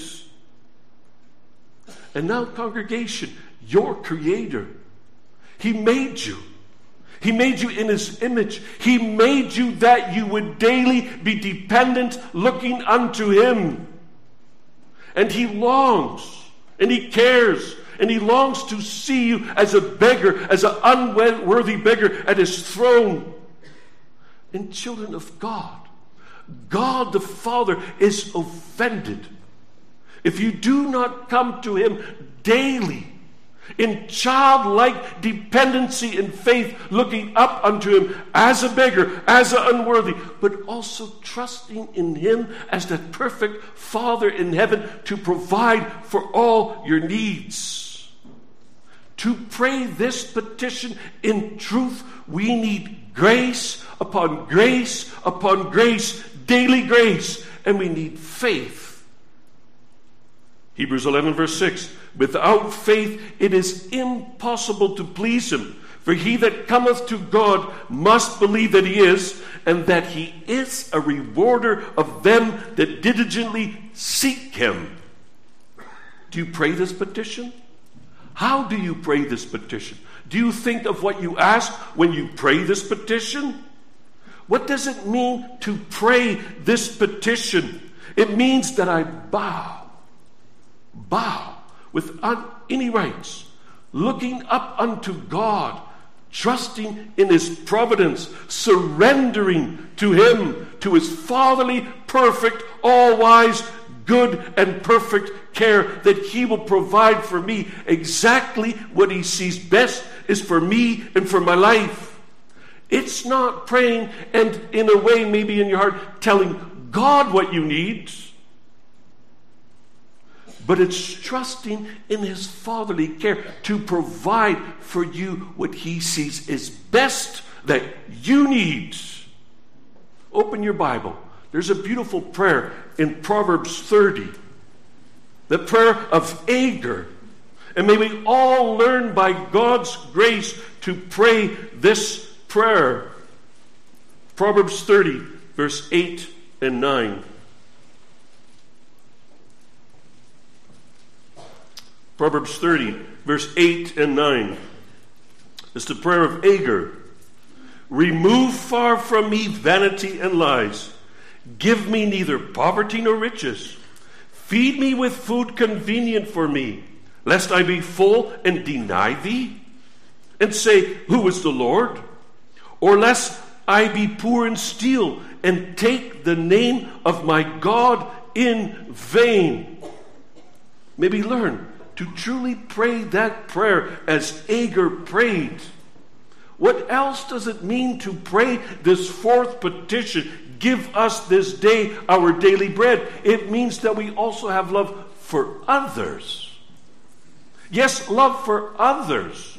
And now, congregation, your Creator, He made you. He made you in His image. He made you that you would daily be dependent, looking unto Him. And He longs, and He cares, And he longs to see you as a beggar, as an unworthy beggar at his throne. And children of God, God the Father is offended if you do not come to him daily in childlike dependency and faith, looking up unto him as a beggar, as an unworthy, but also trusting in him as that perfect Father in heaven to provide for all your needs. To pray this petition in truth, we need grace upon grace upon grace, daily grace, and we need faith. Hebrews eleven verse six, without faith it is impossible to please him. For he that cometh to God must believe that he is, and that he is a rewarder of them that diligently seek him. Do you pray this petition? How do you pray this petition? Do you think of what you ask when you pray this petition? What does it mean to pray this petition? It means that I bow. Bow without any rights, looking up unto God, trusting in his providence, surrendering to him, to his fatherly, perfect, all-wise, good and perfect care, that he will provide for me exactly what he sees best is for me and for my life. It's not praying and in a way maybe in your heart telling God what you need, but it's trusting in his fatherly care to provide for you what he sees is best that you need. Open your Bible. There's a beautiful prayer in Proverbs thirty. The prayer of Agur. And may we all learn by God's grace to pray this prayer. Proverbs thirty, verse eight and nine. Proverbs thirty, verse eight and nine. It's the prayer of Agur. Remove far from me vanity and lies. Give me neither poverty nor riches. Feed me with food convenient for me, lest I be full and deny thee, and say, who is the Lord? Or lest I be poor and steal, and take the name of my God in vain. Maybe learn to truly pray that prayer as Agur prayed. What else does it mean to pray this fourth petition? Give us this day our daily bread. It means that we also have love for others. Yes, love for others.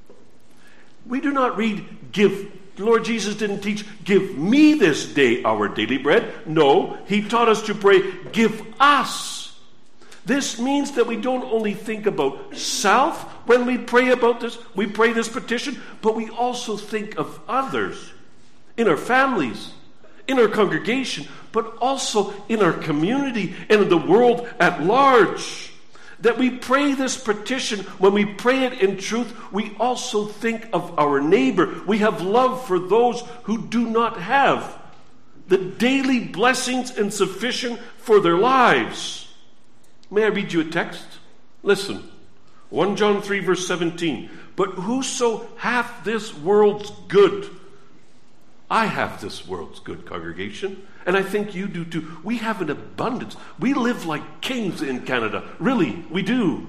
We do not read, give. The Lord Jesus didn't teach, give me this day our daily bread. No, he taught us to pray, give us. This means that we don't only think about self when we pray about this, we pray this petition, but we also think of others in our families, in our congregation, but also in our community and in the world at large. That we pray this petition, when we pray it in truth, we also think of our neighbor. We have love for those who do not have the daily blessings insufficient for their lives. May I read you a text? Listen. First John three, verse seventeen. But whoso hath this world's good, I have this world's good, congregation, and I think you do too. We have an abundance. We live like kings in Canada. Really, we do.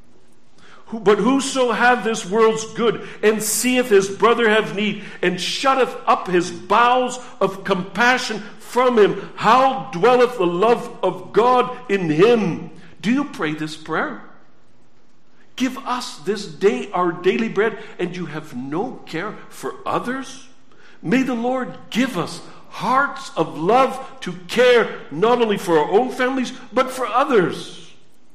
But whoso hath this world's good, and seeth his brother have need, and shutteth up his bowels of compassion from him, how dwelleth the love of God in him? Do you pray this prayer? Give us this day our daily bread, and you have no care for others? May the Lord give us hearts of love to care not only for our own families, but for others.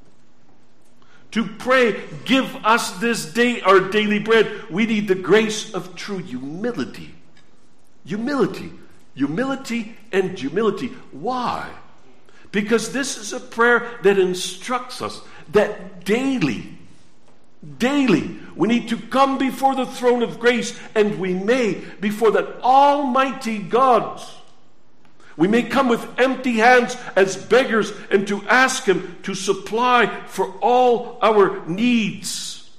To pray, give us this day our daily bread, we need the grace of true humility. Humility. Humility and humility. Why? Because this is a prayer that instructs us that daily, daily, we need to come before the throne of grace, and we may before that almighty God. We may come with empty hands as beggars and to ask him to supply for all our needs.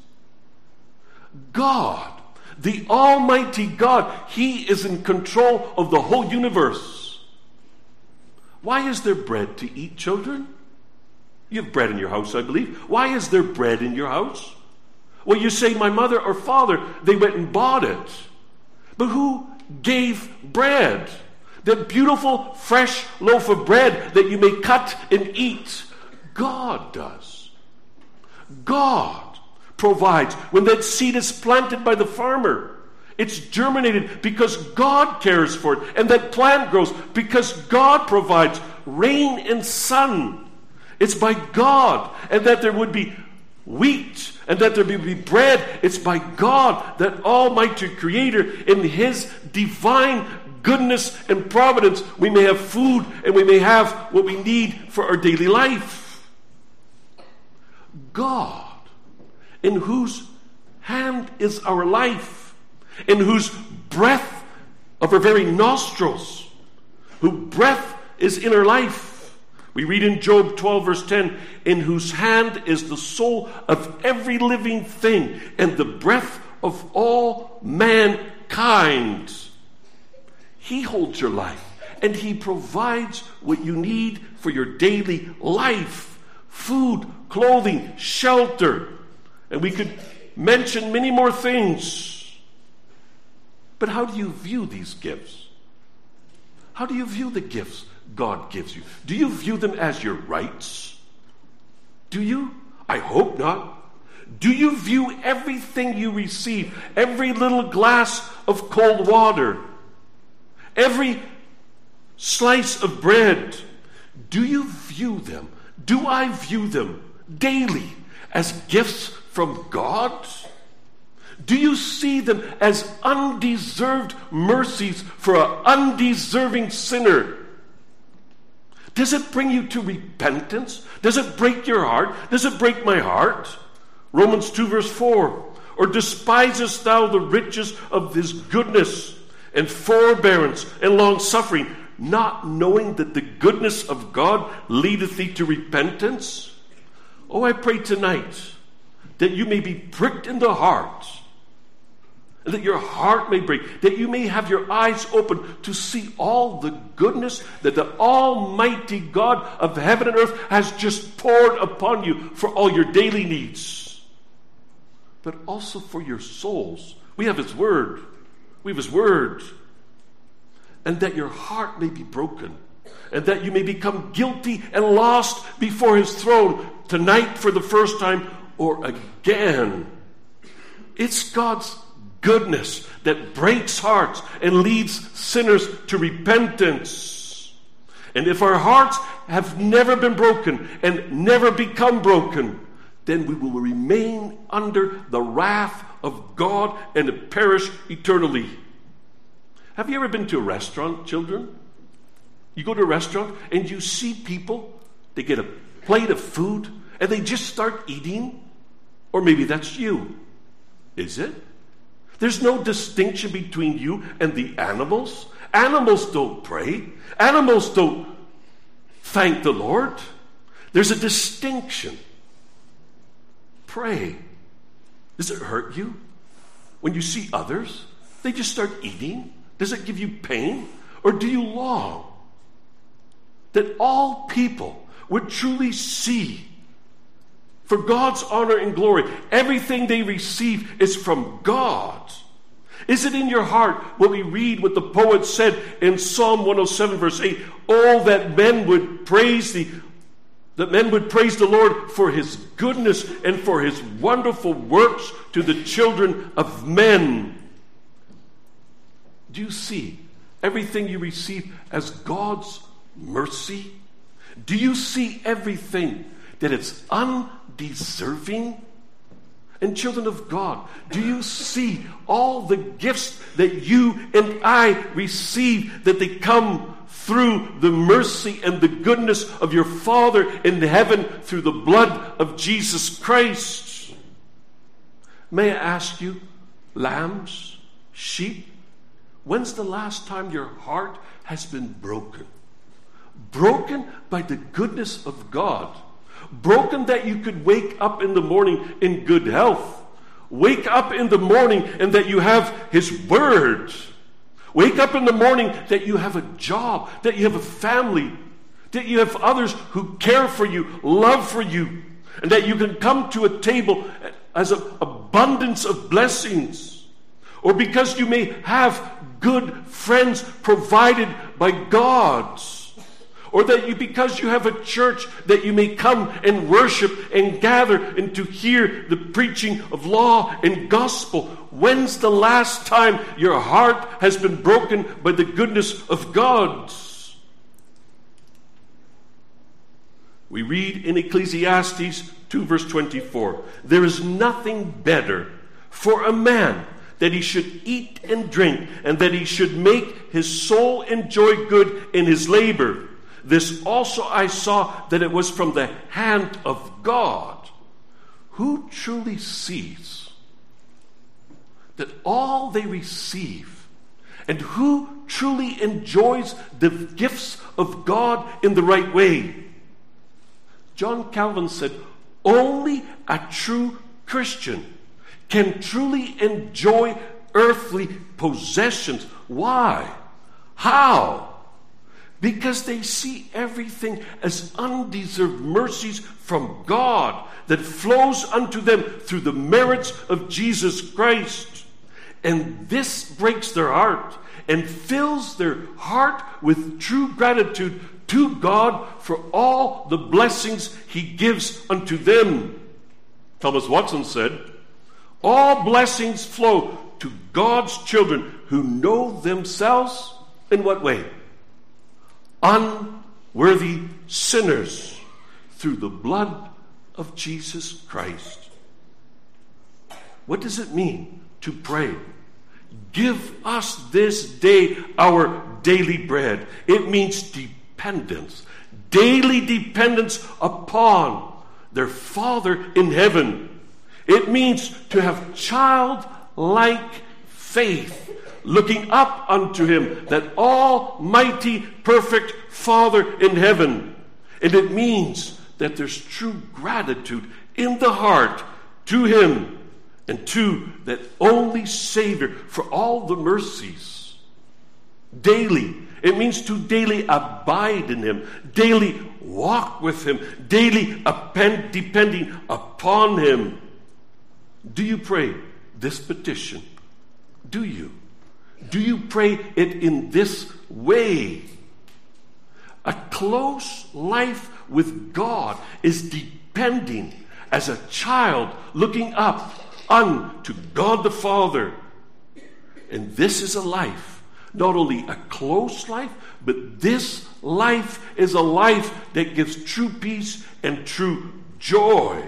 God, the Almighty God, he is in control of the whole universe. Why is there bread to eat, children? You have bread in your house, I believe. Why is there bread in your house? Well, you say, my mother or father, they went and bought it. But who gave bread? That beautiful, fresh loaf of bread that you may cut and eat. God does. God provides. When that seed is planted by the farmer, it's germinated because God cares for it. And that plant grows because God provides rain and sun. It's by God. And that there would be wheat and that there would be bread. It's by God, that Almighty Creator, in his divine goodness and providence, we may have food and we may have what we need for our daily life. God, in whose hand is our life, in whose breath of our very nostrils, whose breath is in our life. We read in Job twelve verse ten, in whose hand is the soul of every living thing and the breath of all mankind. He holds your life, and he provides what you need for your daily life. Food, clothing, shelter. And we could mention many more things. But how do you view these gifts? How do you view the gifts God gives you? Do you view them as your rights? Do you? I hope not. Do you view everything you receive, every little glass of cold water, every slice of bread, do you view them? Do I view them daily as gifts from God? Do you see them as undeserved mercies for an undeserving sinner? Does it bring you to repentance? Does it break your heart? Does it break my heart? Romans two verse four. Or despisest thou the riches of his goodness and forbearance and long-suffering, not knowing that the goodness of God leadeth thee to repentance? Oh, I pray tonight that you may be pricked in the heart, and that your heart may break, that you may have your eyes open to see all the goodness that the Almighty God of heaven and earth has just poured upon you for all your daily needs, but also for your souls. We have his word. We have his word. And that your heart may be broken, and that you may become guilty and lost before his throne tonight for the first time or again. It's God's goodness that breaks hearts and leads sinners to repentance. And if our hearts have never been broken and never become broken, then we will remain under the wrath of God and perish eternally. Have you ever been to a restaurant, children? You go to a restaurant and you see people, they get a plate of food and they just start eating. Or maybe that's you. Is it? There's no distinction between you and the animals. Animals don't pray. Animals don't thank the Lord. There's a distinction. Pray. Does it hurt you when you see others? They just start eating. Does it give you pain? Or do you long that all people would truly see, for God's honor and glory, everything they receive is from God? Is it in your heart what we read, what the poet said in Psalm one oh seven verse eight? Oh, that men would praise thee, that men would praise the Lord for his goodness and for his wonderful works to the children of men. Do you see everything you receive as God's mercy? Do you see everything that it's undeserving? And children of God, do you see all the gifts that you and I receive, that they come through the mercy and the goodness of your Father in heaven through the blood of Jesus Christ? May I ask you, lambs, sheep, when's the last time your heart has been broken broken by the goodness of God. Broken that you could wake up in the morning in good health. Wake up in the morning and that you have His Word. Wake up in the morning that you have a job, that you have a family, that you have others who care for you, love for you, and that you can come to a table as an abundance of blessings. Or because you may have good friends provided by God. Or that you, because you have a church, that you may come and worship and gather and to hear the preaching of law and gospel. When's the last time your heart has been broken by the goodness of God? We read in Ecclesiastes two verse twenty-four, there is nothing better for a man that he should eat and drink, and that he should make his soul enjoy good in his labor. This also I saw, that it was from the hand of God. Who truly sees that all they receive, and who truly enjoys the gifts of God in the right way? John Calvin said, only a true Christian can truly enjoy earthly possessions. Why? How? Because they see everything as undeserved mercies from God that flows unto them through the merits of Jesus Christ. And this breaks their heart and fills their heart with true gratitude to God for all the blessings He gives unto them. Thomas Watson said, all blessings flow to God's children who know themselves in what way? Unworthy sinners through the blood of Jesus Christ. What does it mean to pray? Give us this day our daily bread. It means dependence, daily dependence upon their Father in heaven. It means to have childlike faith, looking up unto Him, that almighty, perfect Father in heaven. And it means that there's true gratitude in the heart to Him and to that only Savior for all the mercies. Daily. It means to daily abide in Him, daily walk with Him, daily append, depending upon Him. Do you pray this petition? Do you? Do you pray it in this way? A close life with God is depending as a child looking up unto God the Father. And this is a life, not only a close life, but this life is a life that gives true peace and true joy.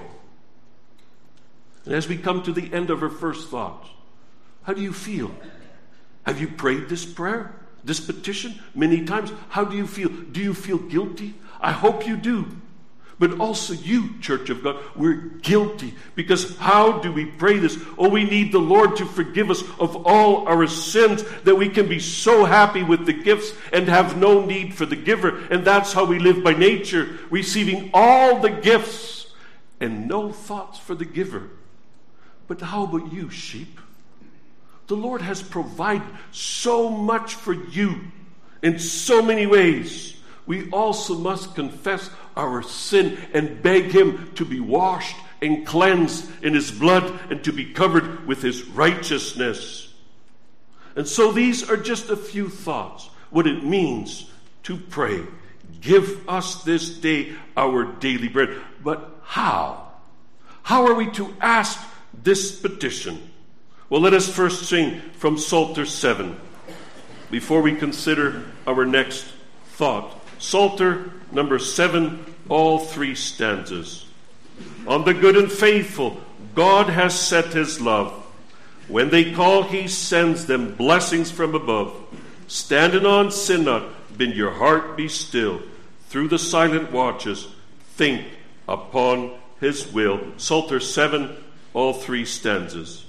And as we come to the end of our first thought, how do you feel? Have you prayed this prayer, this petition many times? How do you feel? Do you feel guilty? I hope you do. But also you, Church of God, we're guilty. Because how do we pray this? Oh, we need the Lord to forgive us of all our sins, that we can be so happy with the gifts and have no need for the giver. And that's how we live by nature, receiving all the gifts and no thoughts for the giver. But how about you, sheep? The Lord has provided so much for you in so many ways. We also must confess our sin and beg Him to be washed and cleansed in His blood and to be covered with His righteousness. And so these are just a few thoughts, what it means to pray. Give us this day our daily bread. But how? How are we to ask this petition? Well, let us first sing from Psalter seven before we consider our next thought. Psalter number seven, all three stanzas. On the good and faithful, God has set His love. When they call, He sends them blessings from above. Stand and on, sin not, bid your heart be still. Through the silent watches, think upon His will. Psalter seven, all three stanzas.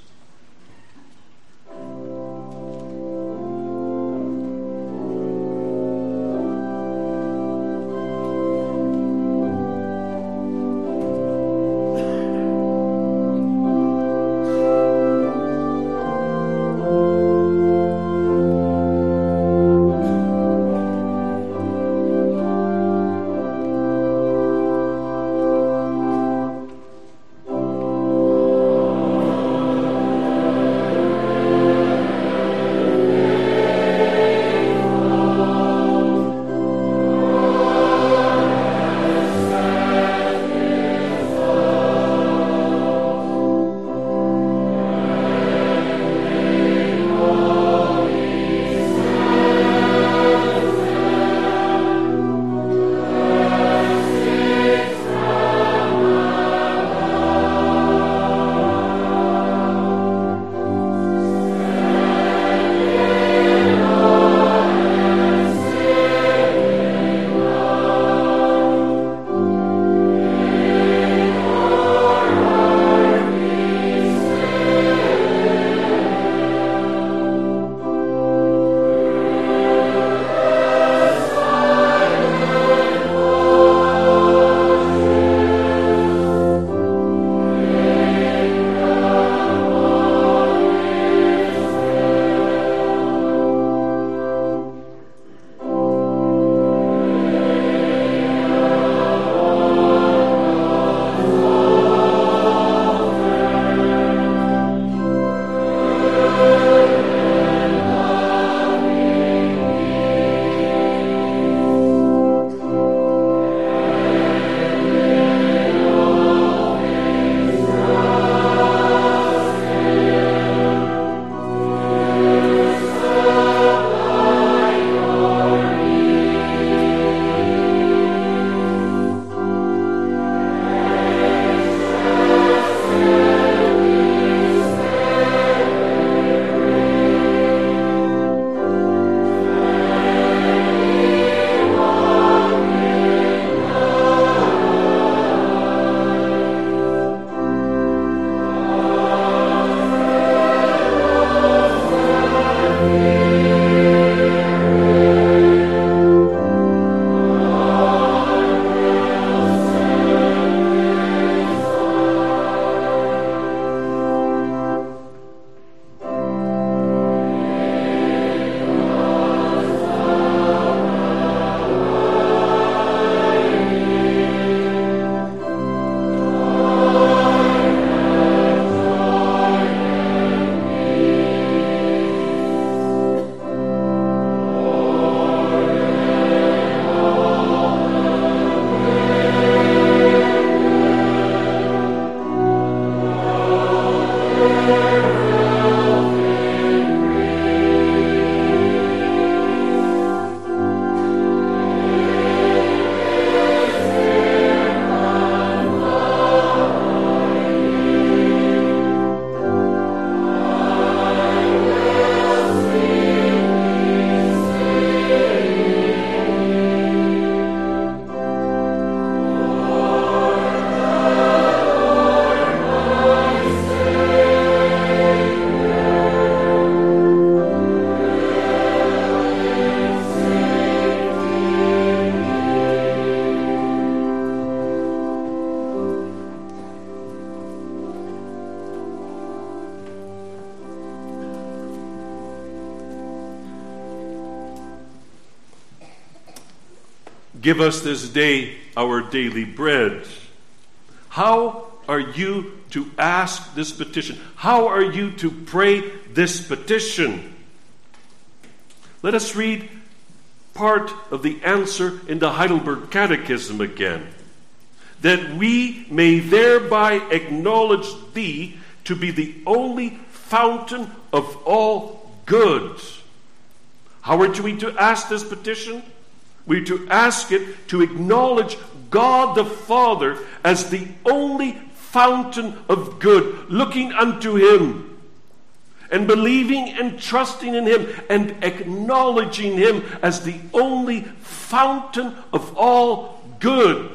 give us this day our daily bread. How are you to ask this petition? How are you to pray this petition? Let us read part of the answer in the Heidelberg Catechism again. That we may thereby acknowledge thee to be the only fountain of all good. How are we to ask this petition? We're to ask it to acknowledge God the Father as the only fountain of good, looking unto him and believing and trusting in him and acknowledging him as the only fountain of all good.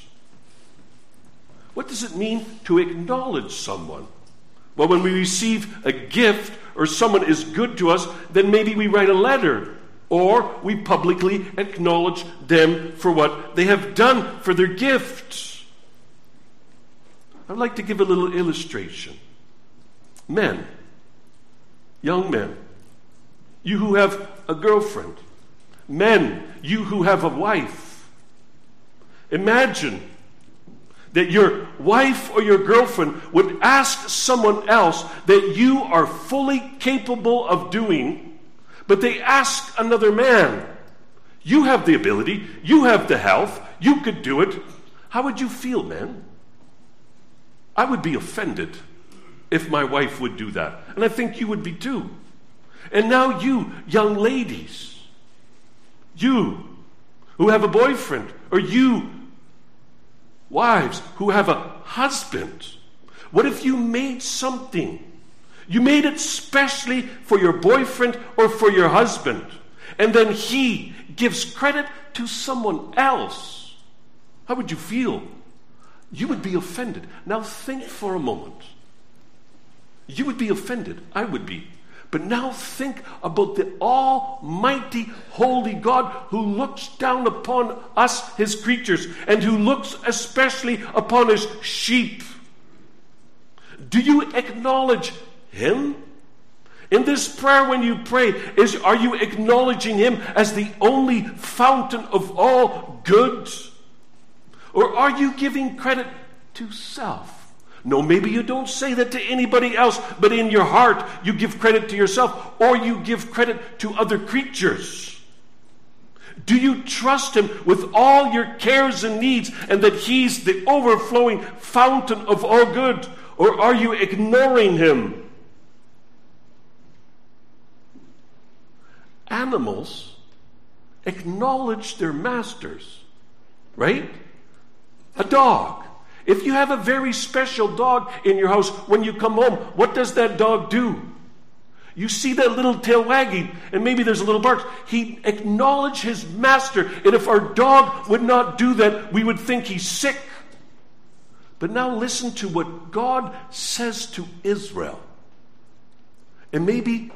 What does it mean to acknowledge someone? Well, when we receive a gift or someone is good to us, then maybe we write a letter or we publicly acknowledge them for what they have done for their gift. I'd like to give a little illustration. Men, young men, you who have a girlfriend, men, you who have a wife, imagine that your wife or your girlfriend would ask someone else that you are fully capable of doing, but they ask another man. You have the ability, you have the health, you could do it. How would you feel, man? I would be offended if my wife would do that. And I think you would be too. And now you, young ladies, you who have a boyfriend, or you wives who have a husband, what if you made something? You made it specially for your boyfriend or for your husband, and then he gives credit to someone else. How would you feel? You would be offended. Now think for a moment. You would be offended. I would be. But now think about the almighty, holy God who looks down upon us, his creatures, and who looks especially upon his sheep. Do you acknowledge him? In this prayer, when you pray, is are you acknowledging him as the only fountain of all good? Or are you giving credit to self? No, maybe you don't say that to anybody else, but in your heart you give credit to yourself, or you give credit to other creatures. Do you trust him with all your cares and needs, and that he's the overflowing fountain of all good? Or are you ignoring him? Animals acknowledge their masters, right? A dog. If you have a very special dog in your house, when you come home, what does that dog do? You see that little tail wagging, and maybe there's a little bark. He acknowledged his master, and if our dog would not do that, we would think he's sick. But now listen to what God says to Israel. And maybe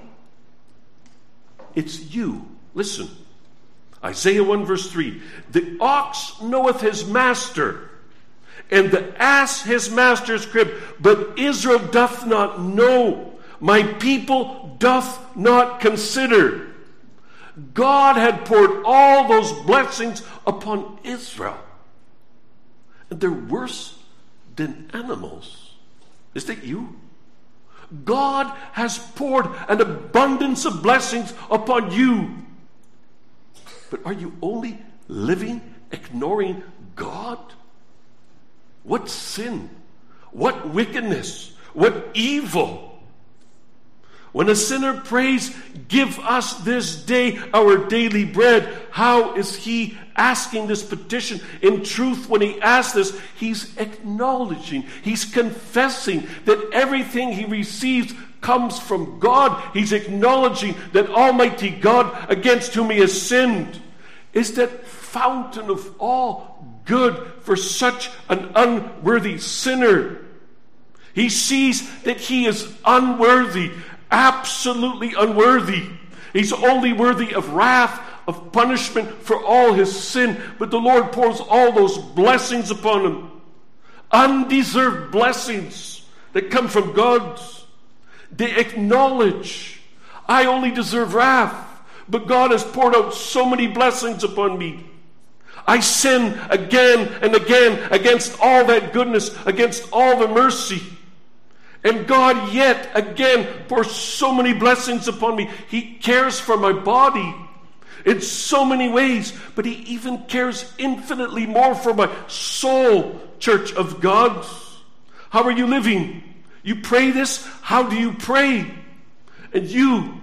it's you. Listen. Isaiah one verse three. The ox knoweth his master, and the ass his master's crib, but Israel doth not know. My people doth not consider. God had poured all those blessings upon Israel. And they're worse than animals. Is that you? God has poured an abundance of blessings upon you. But are you only living, ignoring God? What sin? What wickedness? What evil? When a sinner prays, give us this day our daily bread, how is he asking this petition? In truth, when he asks this, he's acknowledging, he's confessing that everything he receives comes from God. He's acknowledging that Almighty God, against whom he has sinned, is that fountain of all good for such an unworthy sinner. He sees that he is unworthy, absolutely unworthy. He's only worthy of wrath, of punishment for all his sin. But the Lord pours all those blessings upon him. Undeserved blessings that come from God. They acknowledge, I only deserve wrath, but God has poured out so many blessings upon me. I sin again and again against all that goodness, against all the mercy. And God yet again pours so many blessings upon me. He cares for my body in so many ways, but he even cares infinitely more for my soul, Church of God. How are you living? You pray this? How do you pray? And you,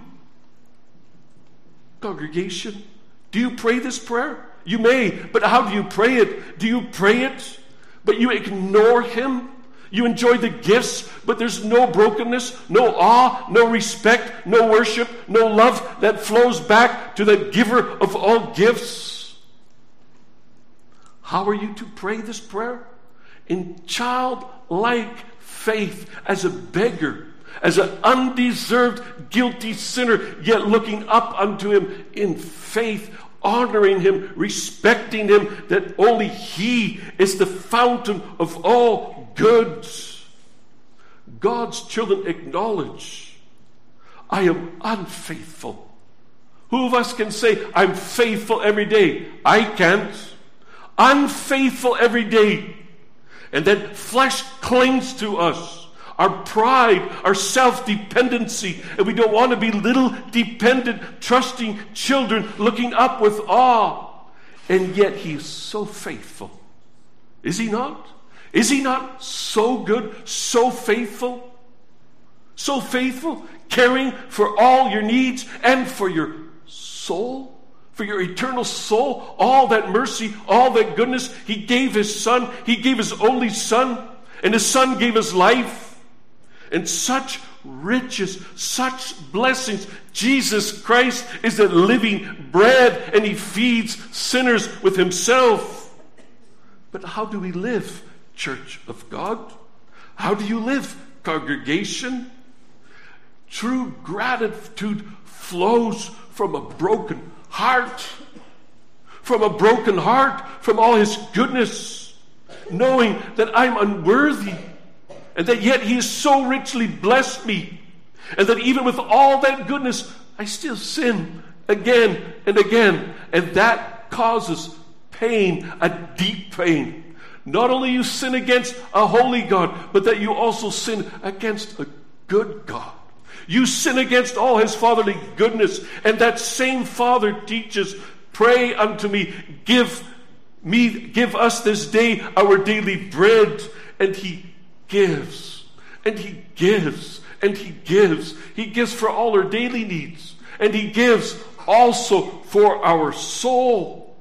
congregation, do you pray this prayer? You may, but how do you pray it? Do you pray it, but you ignore him? You enjoy the gifts, but there's no brokenness, no awe, no respect, no worship, no love that flows back to the giver of all gifts. How are you to pray this prayer? In childlike faith, as a beggar, as an undeserved, guilty sinner, yet looking up unto him in faith, honoring him, respecting him, that only he is the fountain of all good. God's children acknowledge, I am unfaithful. Who of us can say, I'm faithful every day? I can't. Unfaithful every day. And then flesh clings to us. Our pride, our self-dependency, and we don't want to be little dependent, trusting children looking up with awe. And yet he's so faithful. Is he not? Is he not so good, so faithful? So faithful, caring for all your needs and for your soul, for your eternal soul, all that mercy, all that goodness. He gave his son, he gave his only son, and his son gave his life. And such riches, such blessings. Jesus Christ is the living bread, and he feeds sinners with himself. But how do we live, Church of God? How do you live, congregation? True gratitude flows from a broken heart. From a broken heart, from all his goodness, knowing that I'm unworthy, and that yet he has so richly blessed me, and that even with all that goodness, I still sin again and again. And that causes pain, a deep pain. Not only you sin against a holy God, but that you also sin against a good God. You sin against all his fatherly goodness. And that same Father teaches, pray unto me, give me, give us this day our daily bread. And he gives, and he gives, and he gives. He gives for all our daily needs, and he gives also for our soul.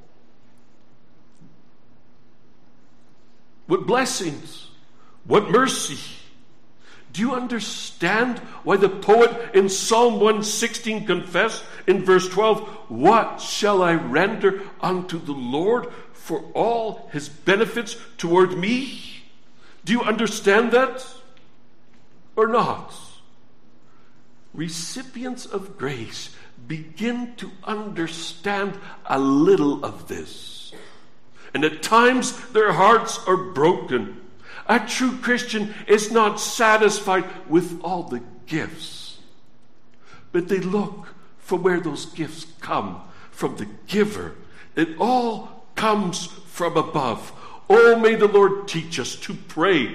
What blessings, what mercy. Do you understand why the poet in Psalm one sixteen confessed in verse twelve, what shall I render unto the Lord for all his benefits toward me? Do you understand that or not? Recipients of grace begin to understand a little of this. And at times their hearts are broken. A true Christian is not satisfied with all the gifts, but they look for where those gifts come from, the giver. It all comes from above. Oh, may the Lord teach us to pray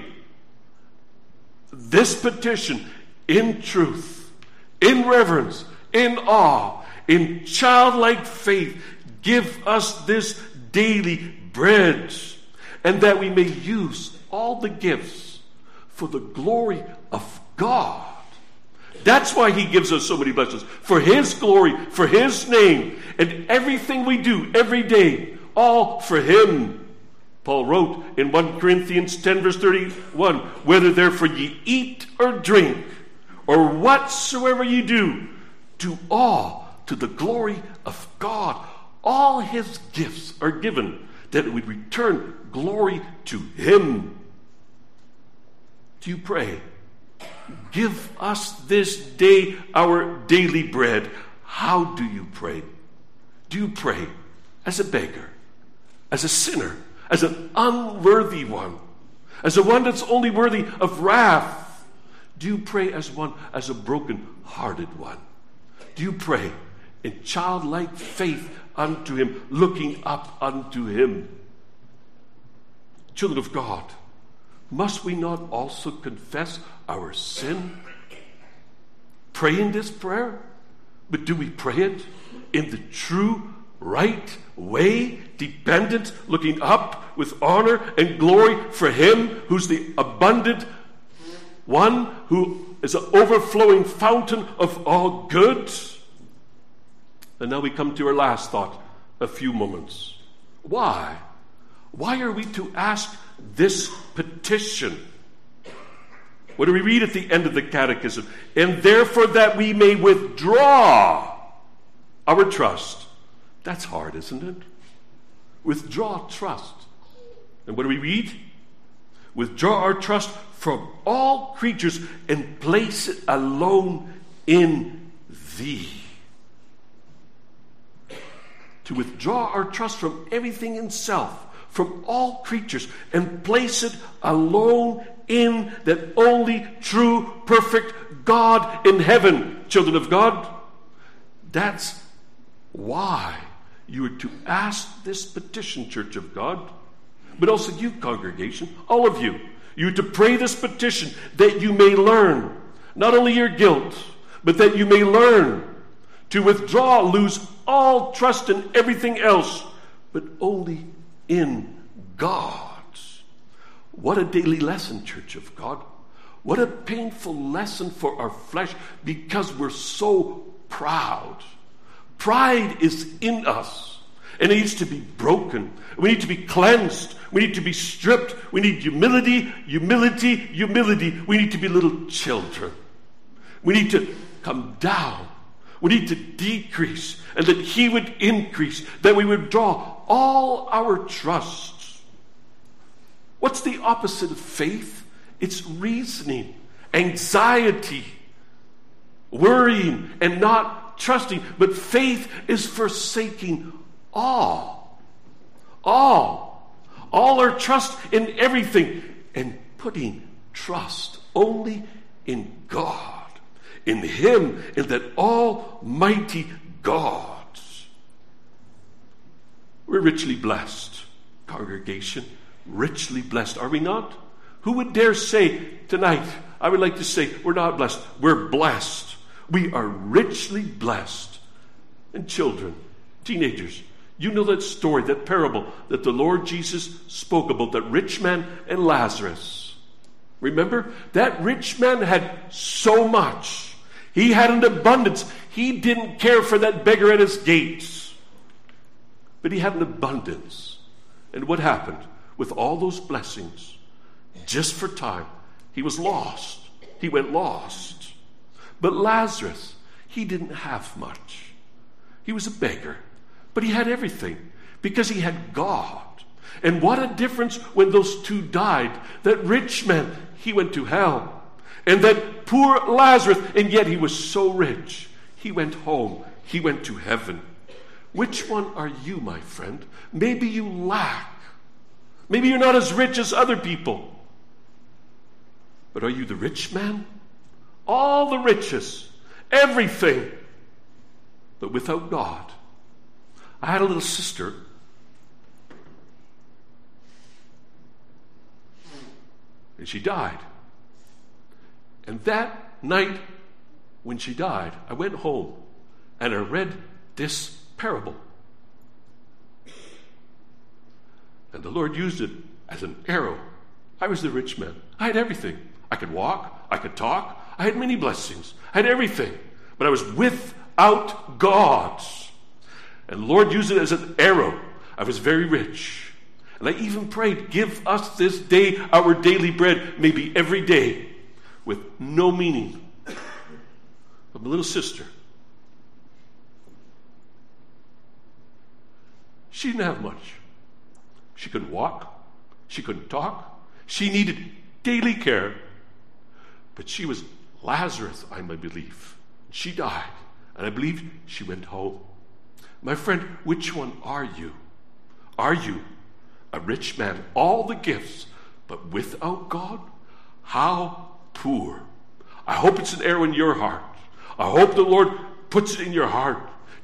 this petition in truth, in reverence, in awe, in childlike faith. Give us this daily bread, and that we may use all the gifts for the glory of God. That's why he gives us so many blessings. For his glory, for his name, and everything we do every day, all for him. Paul wrote in First Corinthians ten, verse thirty-one, whether therefore ye eat or drink, or whatsoever ye do, do all to the glory of God. All his gifts are given that we return glory to him. Do you pray? Give us this day our daily bread. How do you pray? Do you pray as a beggar, as a sinner, as an unworthy one, as a one that's only worthy of wrath? Do you pray as one, as a broken-hearted one? Do you pray in childlike faith unto him, looking up unto him. Children of God, must we not also confess our sin? Pray in this prayer, but do we pray it in the true, right way, dependent, looking up with honor and glory for him who's the abundant one, who is an overflowing fountain of all good? And now we come to our last thought, a few moments. Why? Why are we to ask this petition? What do we read at the end of the catechism? And therefore that we may withdraw our trust. That's hard, isn't it? Withdraw trust. And what do we read? Withdraw our trust from all creatures and place it alone in thee. To withdraw our trust from everything in self, from all creatures, and place it alone in that only true, perfect God in heaven, children of God. That's why you are to ask this petition, Church of God, but also you, congregation, all of you. You are to pray this petition that you may learn not only your guilt, but that you may learn to withdraw, lose all trust in everything else, but only in God. What a daily lesson, Church of God. What a painful lesson for our flesh, because we're so proud. Pride is in us, and it needs to be broken. We need to be cleansed. We need to be stripped. We need humility, humility, humility. We need to be little children. We need to come down. We need to decrease, and that he would increase, that we would draw all our trust. What's the opposite of faith? It's reasoning, anxiety, worrying, and not trusting. But faith is forsaking all. All. All our trust in everything, and putting trust only in God. In him, in that almighty God. We're richly blessed, congregation. Richly blessed, are we not? Who would dare say tonight, I would like to say, we're not blessed. We're blessed. We are richly blessed. And children, teenagers, you know that story, that parable that the Lord Jesus spoke about, that rich man and Lazarus. Remember? That rich man had so much. He had an abundance. He didn't care for that beggar at his gates. But he had an abundance. And what happened? With all those blessings, just for time, he was lost. He went lost. But Lazarus, he didn't have much. He was a beggar, but he had everything because he had God. And what a difference when those two died. That rich man, he went to hell. And that poor Lazarus, and yet he was so rich, he went home. He went to heaven. Which one are you, my friend? Maybe you lack. Maybe you're not as rich as other people. But are you the rich man? All the riches, everything, but without God. I had a little sister. And she died. And that night when she died, I went home and I read this parable. And the Lord used it as an arrow. I was the rich man. I had everything. I could walk. I could talk. I had many blessings. I had everything. But I was without God. And the Lord used it as an arrow. I was very rich. And I even prayed, give us this day our daily bread, maybe every day, with no meaning. But my little sister, she didn't have much. She couldn't walk. She couldn't talk. She needed daily care. But she was Lazarus, I believe. She died. And I believe she went home. My friend, which one are you? Are you a rich man? All the gifts, but without God? How poor. I hope it's an arrow in your heart. I hope the Lord puts it in your heart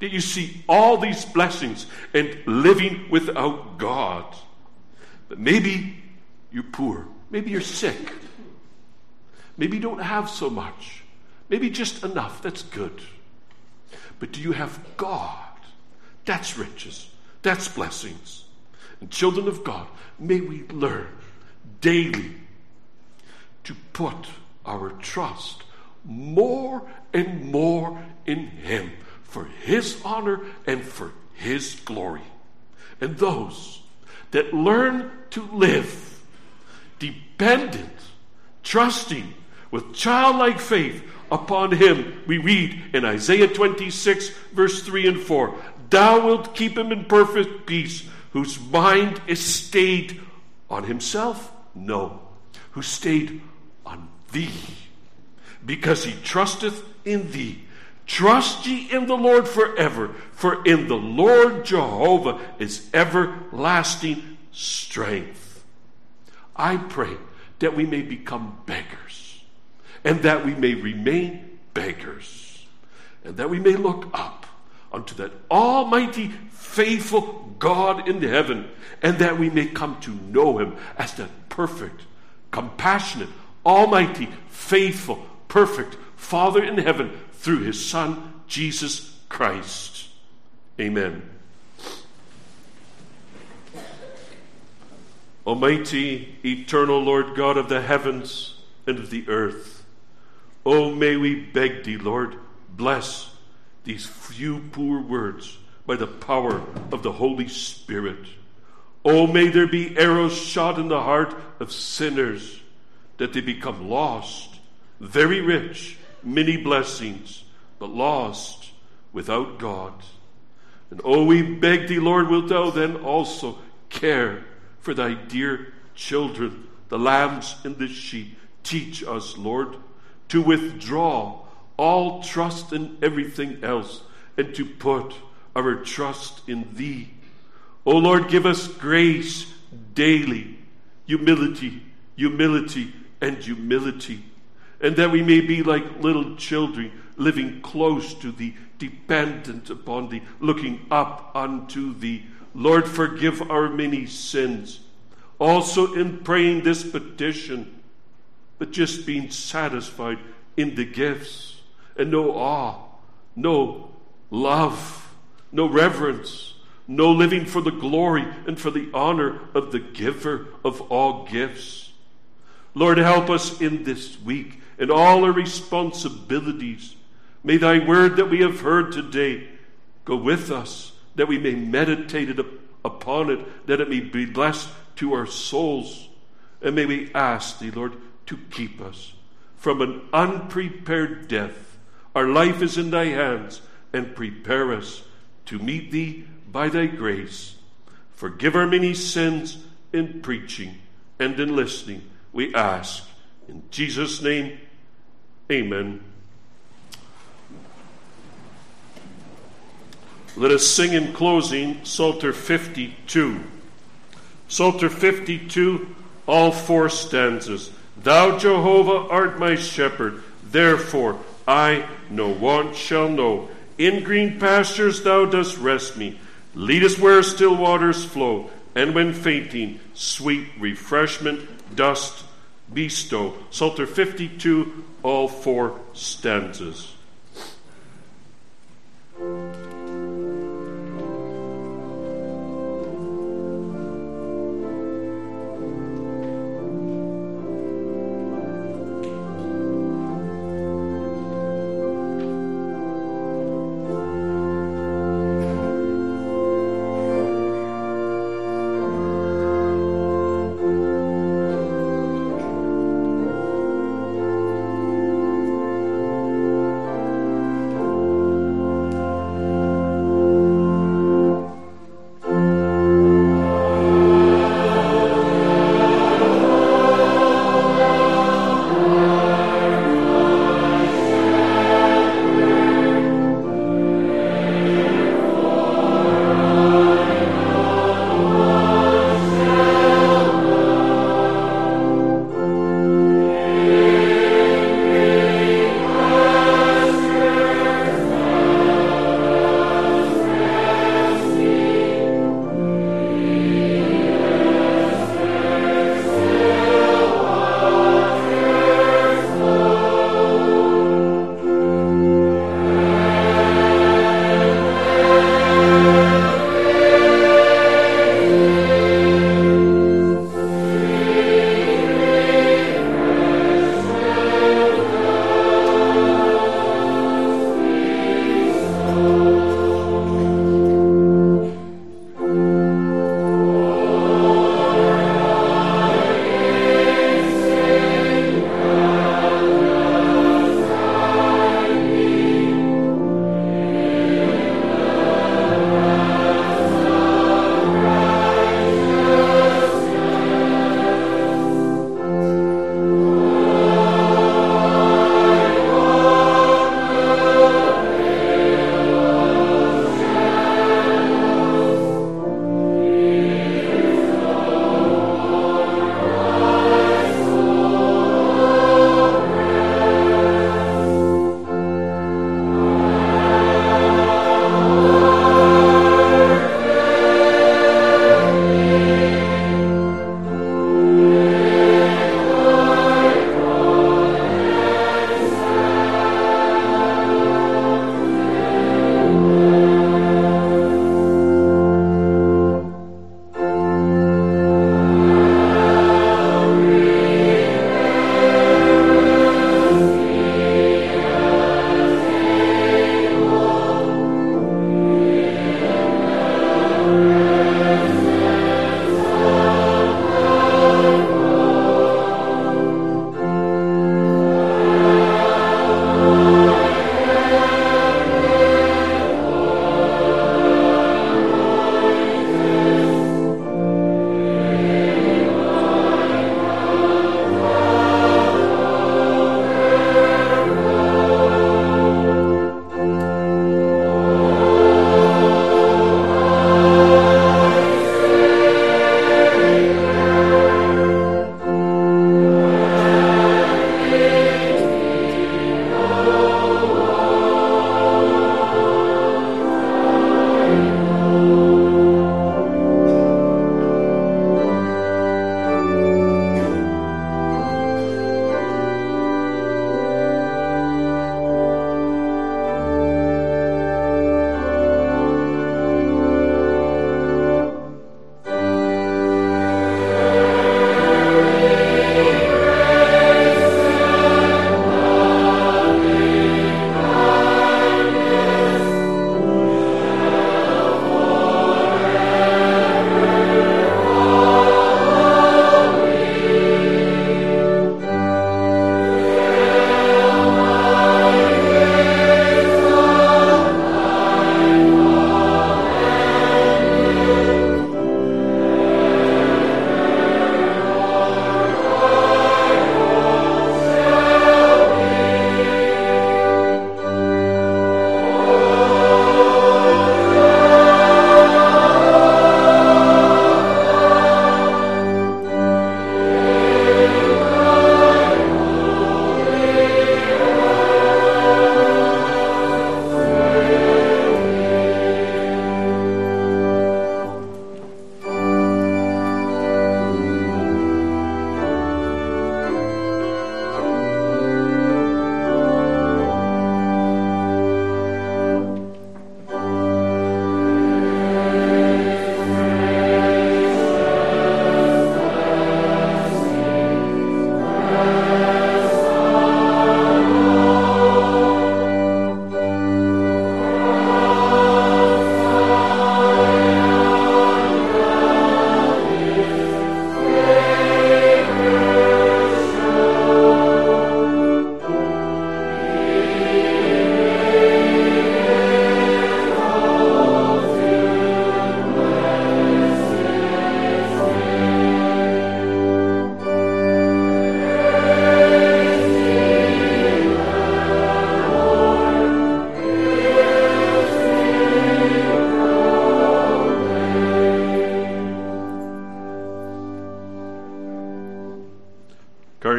that you see all these blessings and living without God. But maybe you're poor. Maybe you're sick. Maybe you don't have so much. Maybe just enough. That's good. But do you have God? That's riches. That's blessings. And children of God, may we learn daily to put our trust more and more in Him for His honor and for His glory. And those that learn to live dependent, trusting, with childlike faith upon Him, we read in Isaiah twenty-six, verse three and four, Thou wilt keep him in perfect peace, whose mind is stayed on himself? No, who stayed on Thee, because he trusteth in Thee. Trust ye in the Lord forever, for in the Lord Jehovah is everlasting strength. I pray that we may become beggars, and that we may remain beggars, and that we may look up unto that almighty, faithful God in heaven, and that we may come to know Him as that perfect, compassionate, almighty, faithful, perfect Father in heaven through His Son, Jesus Christ. Amen. Almighty, eternal Lord God of the heavens and of the earth, oh, may we beg Thee, Lord, bless these few poor words by the power of the Holy Spirit. Oh, may there be arrows shot in the heart of sinners, that they become lost, very rich, many blessings, but lost without God. And oh, we beg Thee, Lord, wilt Thou then also care for Thy dear children, the lambs and the sheep. Teach us, Lord, to withdraw all trust in everything else, and to put our trust in Thee. O Lord, give us grace daily, humility, humility, and humility, and that we may be like little children, living close to Thee, dependent upon Thee, looking up unto Thee. Lord, forgive our many sins. Also in praying this petition, but just being satisfied in the gifts, and no awe, no love, no reverence, no living for the glory and for the honor of the giver of all gifts. Lord, help us in this week in all our responsibilities. May Thy word that we have heard today go with us, that we may meditate it upon it, that it may be blessed to our souls. And may we ask Thee, Lord, to keep us from an unprepared death. Our life is in Thy hands, and prepare us to meet Thee by Thy grace. Forgive our many sins in preaching and in listening, we ask. In Jesus' name, amen. Let us sing in closing Psalter fifty-two. Psalter fifty-two, all four stanzas. Thou, Jehovah, art my shepherd, therefore I no want shall know. In green pastures Thou dost rest me, leadest where still waters flow, and when fainting, sweet refreshment dost bestow. Psalter fifty-two, all four stanzas.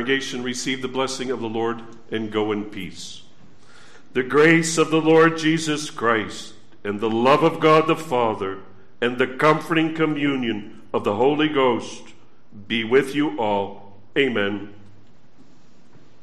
congregation, receive the blessing of the Lord and go in peace. The grace of the Lord Jesus Christ and the love of God the Father and the comforting communion of the Holy Ghost be with you all. Amen.